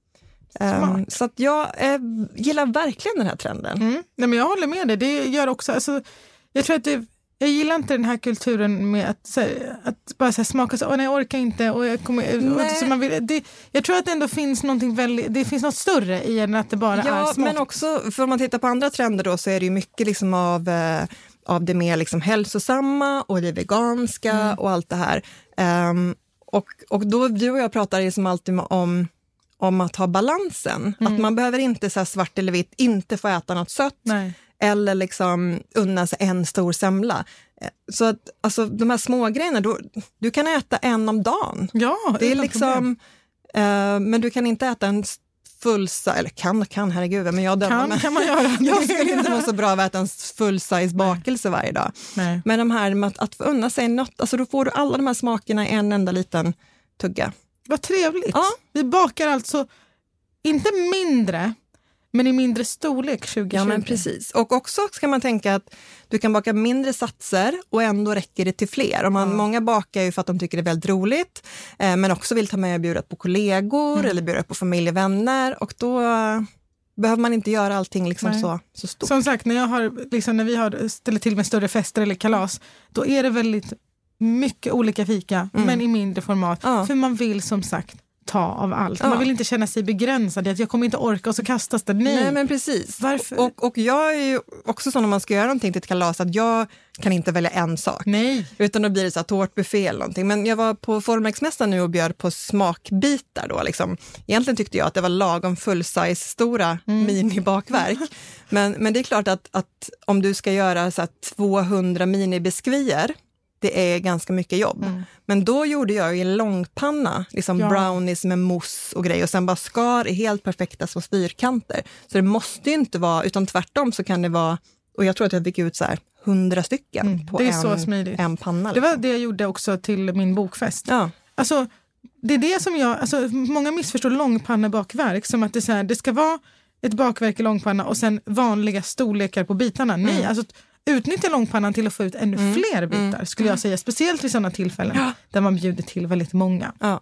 Um, så att jag eh, gillar verkligen den här trenden. Mm. Nej, men jag håller med dig. Det gör också, alltså, jag tror att det, jag gillar inte den här kulturen med att, så här, att bara så här, smaka så, åh nej jag orkar inte och jag kommer, och, så man vill, det, jag tror att det ändå finns någonting väldigt, det finns något större i än att det bara ja, är smak. Men också, för om man tittar på andra trender då så är det ju mycket liksom av, eh, av det mer liksom hälsosamma och det veganska mm. och allt det här. Um, och, och då, du och jag pratar liksom alltid om om att ha balansen. Mm. Att man behöver inte så här svart eller vitt, inte få äta något sött. Nej. Eller liksom unna sig en stor semla. Så att alltså, de här små grejerna, då, du kan äta en om dagen. Ja, det är liksom, eh, men du kan inte äta en full size, eller kan och kan, herregud, men jag dömer. Kan, men, kan man göra. Jag skulle inte vara så bra att äta en full size bakelse varje dag. Nej. Men de här med att, att få unna sig något, alltså då får du alla de här smakerna i en enda liten tugga. Vad trevligt. Ja. Vi bakar alltså inte mindre, men i mindre storlek tjugo tjugo. Ja, men precis. Och också ska man tänka att du kan baka mindre satser och ändå räcker det till fler. Och man, ja. Många bakar ju för att de tycker det är väldigt roligt, eh, men också vill ta med och bjuda på kollegor mm. eller bjuda på familjevänner. Och då eh, behöver man inte göra allting liksom så, så stort. Som sagt, när, jag har, liksom, när vi har ställt till med större fester eller kalas, då är det väldigt mycket olika fika, mm. men i mindre format. Ja. För man vill som sagt ta av allt. Ja. Man vill inte känna sig begränsad. Att jag kommer inte orka och så kastas det. Nej, Nej men precis. Varför? Och, och jag är ju också så när man ska göra någonting till ett kalas att jag kan inte välja en sak. Nej. Utan då blir det så här tårtbuffé eller någonting. Men jag var på Formexmässan nu och bjöd på smakbitar då liksom. Egentligen tyckte jag att det var lagom full-size stora mm. minibakverk. men, men det är klart att, att om du ska göra så här tvåhundra minibiskvier, det är ganska mycket jobb. Mm. Men då gjorde jag ju en långpanna, liksom ja. brownies med mousse och grejer. Och sen bara skar i helt perfekta så fyrkanter. Så det måste ju inte vara, utan tvärtom så kan det vara, och jag tror att jag fick ut så här hundra stycken mm. på det är en, så smidigt. en panna. Det var liksom. det jag gjorde också till min bokfest. Ja. Alltså, det är det som jag, alltså många missförstår långpannebakverk som att det, så här, det ska vara ett bakverk i långpanna och sen vanliga storlekar på bitarna. Nej, mm. alltså utnyttja långpannan till att få ut ännu mm. fler bitar, mm. skulle jag säga. Speciellt vid sådana tillfällen ja. där man bjuder till väldigt många. Ja,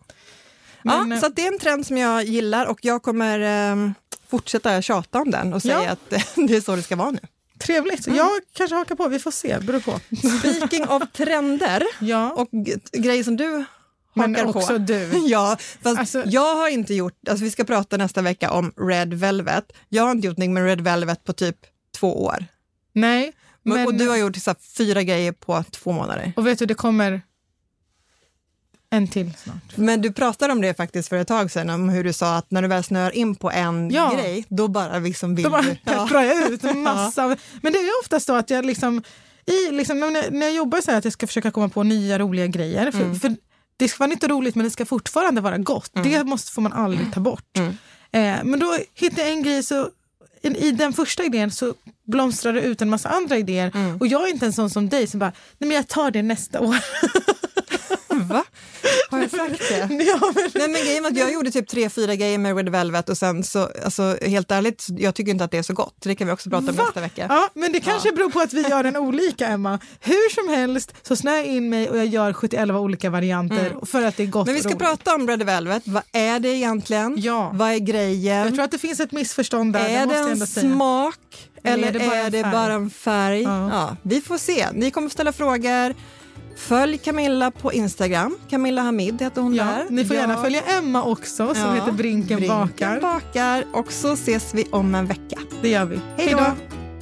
Men, ja så att det är en trend som jag gillar och jag kommer eh, fortsätta tjata om den och säga ja. att det är så det ska vara nu. Trevligt. Mm. Jag kanske hakar på, vi får se, beror på. Speaking of trender ja. och g- grejer som du Men hakar också på. du. Ja, fast alltså, jag har inte gjort, alltså vi ska prata nästa vecka om Red Velvet. Jag har inte gjort något med Red Velvet på typ två år. Nej. Men, och du har gjort så här, fyra grejer på två månader. Och vet du, det kommer en till snart. Men du pratade om det faktiskt för ett tag sedan, om hur du sa att när du väl snör in på en ja. grej, då bara liksom vill då bara du. pepprar jag ut en massa. Ja. Men det är ju oftast så att jag liksom, i, liksom när, när jag jobbar så här att jag ska försöka komma på nya roliga grejer. För, mm. för det ska vara inte roligt, men det ska fortfarande vara gott. Mm. Det måste, får man aldrig ta bort. Mm. Eh, men då hittar jag en grej så i den första idén så blomstrar det ut en massa andra idéer. Mm. Och jag är inte en sån som dig som bara, nej men jag tar det nästa år. Va? Har jag sagt det? Ja, men... Nej, men grejen var att jag gjorde typ tre, fyra grejer med Red Velvet och sen så, alltså helt ärligt, jag tycker inte att det är så gott. Det kan vi också prata om Va? nästa vecka. Ja, men det kanske ja. beror på att vi gör den olika, Emma. Hur som helst så snör jag in mig och jag gör sjuttioelva olika varianter mm. för att det är gott. Men vi ska roligt. prata om Red Velvet. Vad är det egentligen? Ja. Vad är grejen? Jag tror att det finns ett missförstånd där. Är det, det en smak? Eller, eller är det bara en färg? Bara en färg? Ja. Ja, vi får se. Ni kommer ställa frågor. Följ Camilla på Instagram. Camilla Hamid heter hon ja, där. Ni får gärna ja. följa Emma också som ja. heter Brinken, Brinken bakar. bakar. Och så ses vi om en vecka. Det gör vi. Hej då!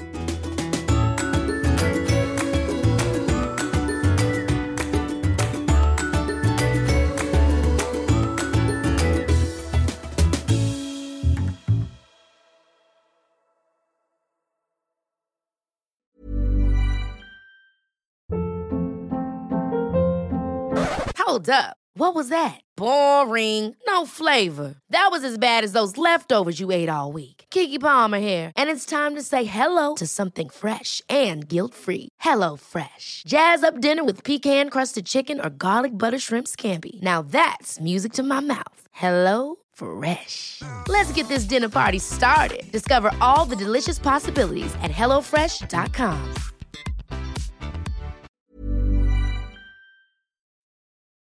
Hold up. What was that? Boring. No flavor. That was as bad as those leftovers you ate all week. Keke Palmer here, and it's time to say hello to something fresh and guilt-free. Hello Fresh. Jazz up dinner with pecan-crusted chicken or garlic butter shrimp scampi. Now that's music to my mouth. Hello Fresh. Let's get this dinner party started. Discover all the delicious possibilities at hello fresh dot com.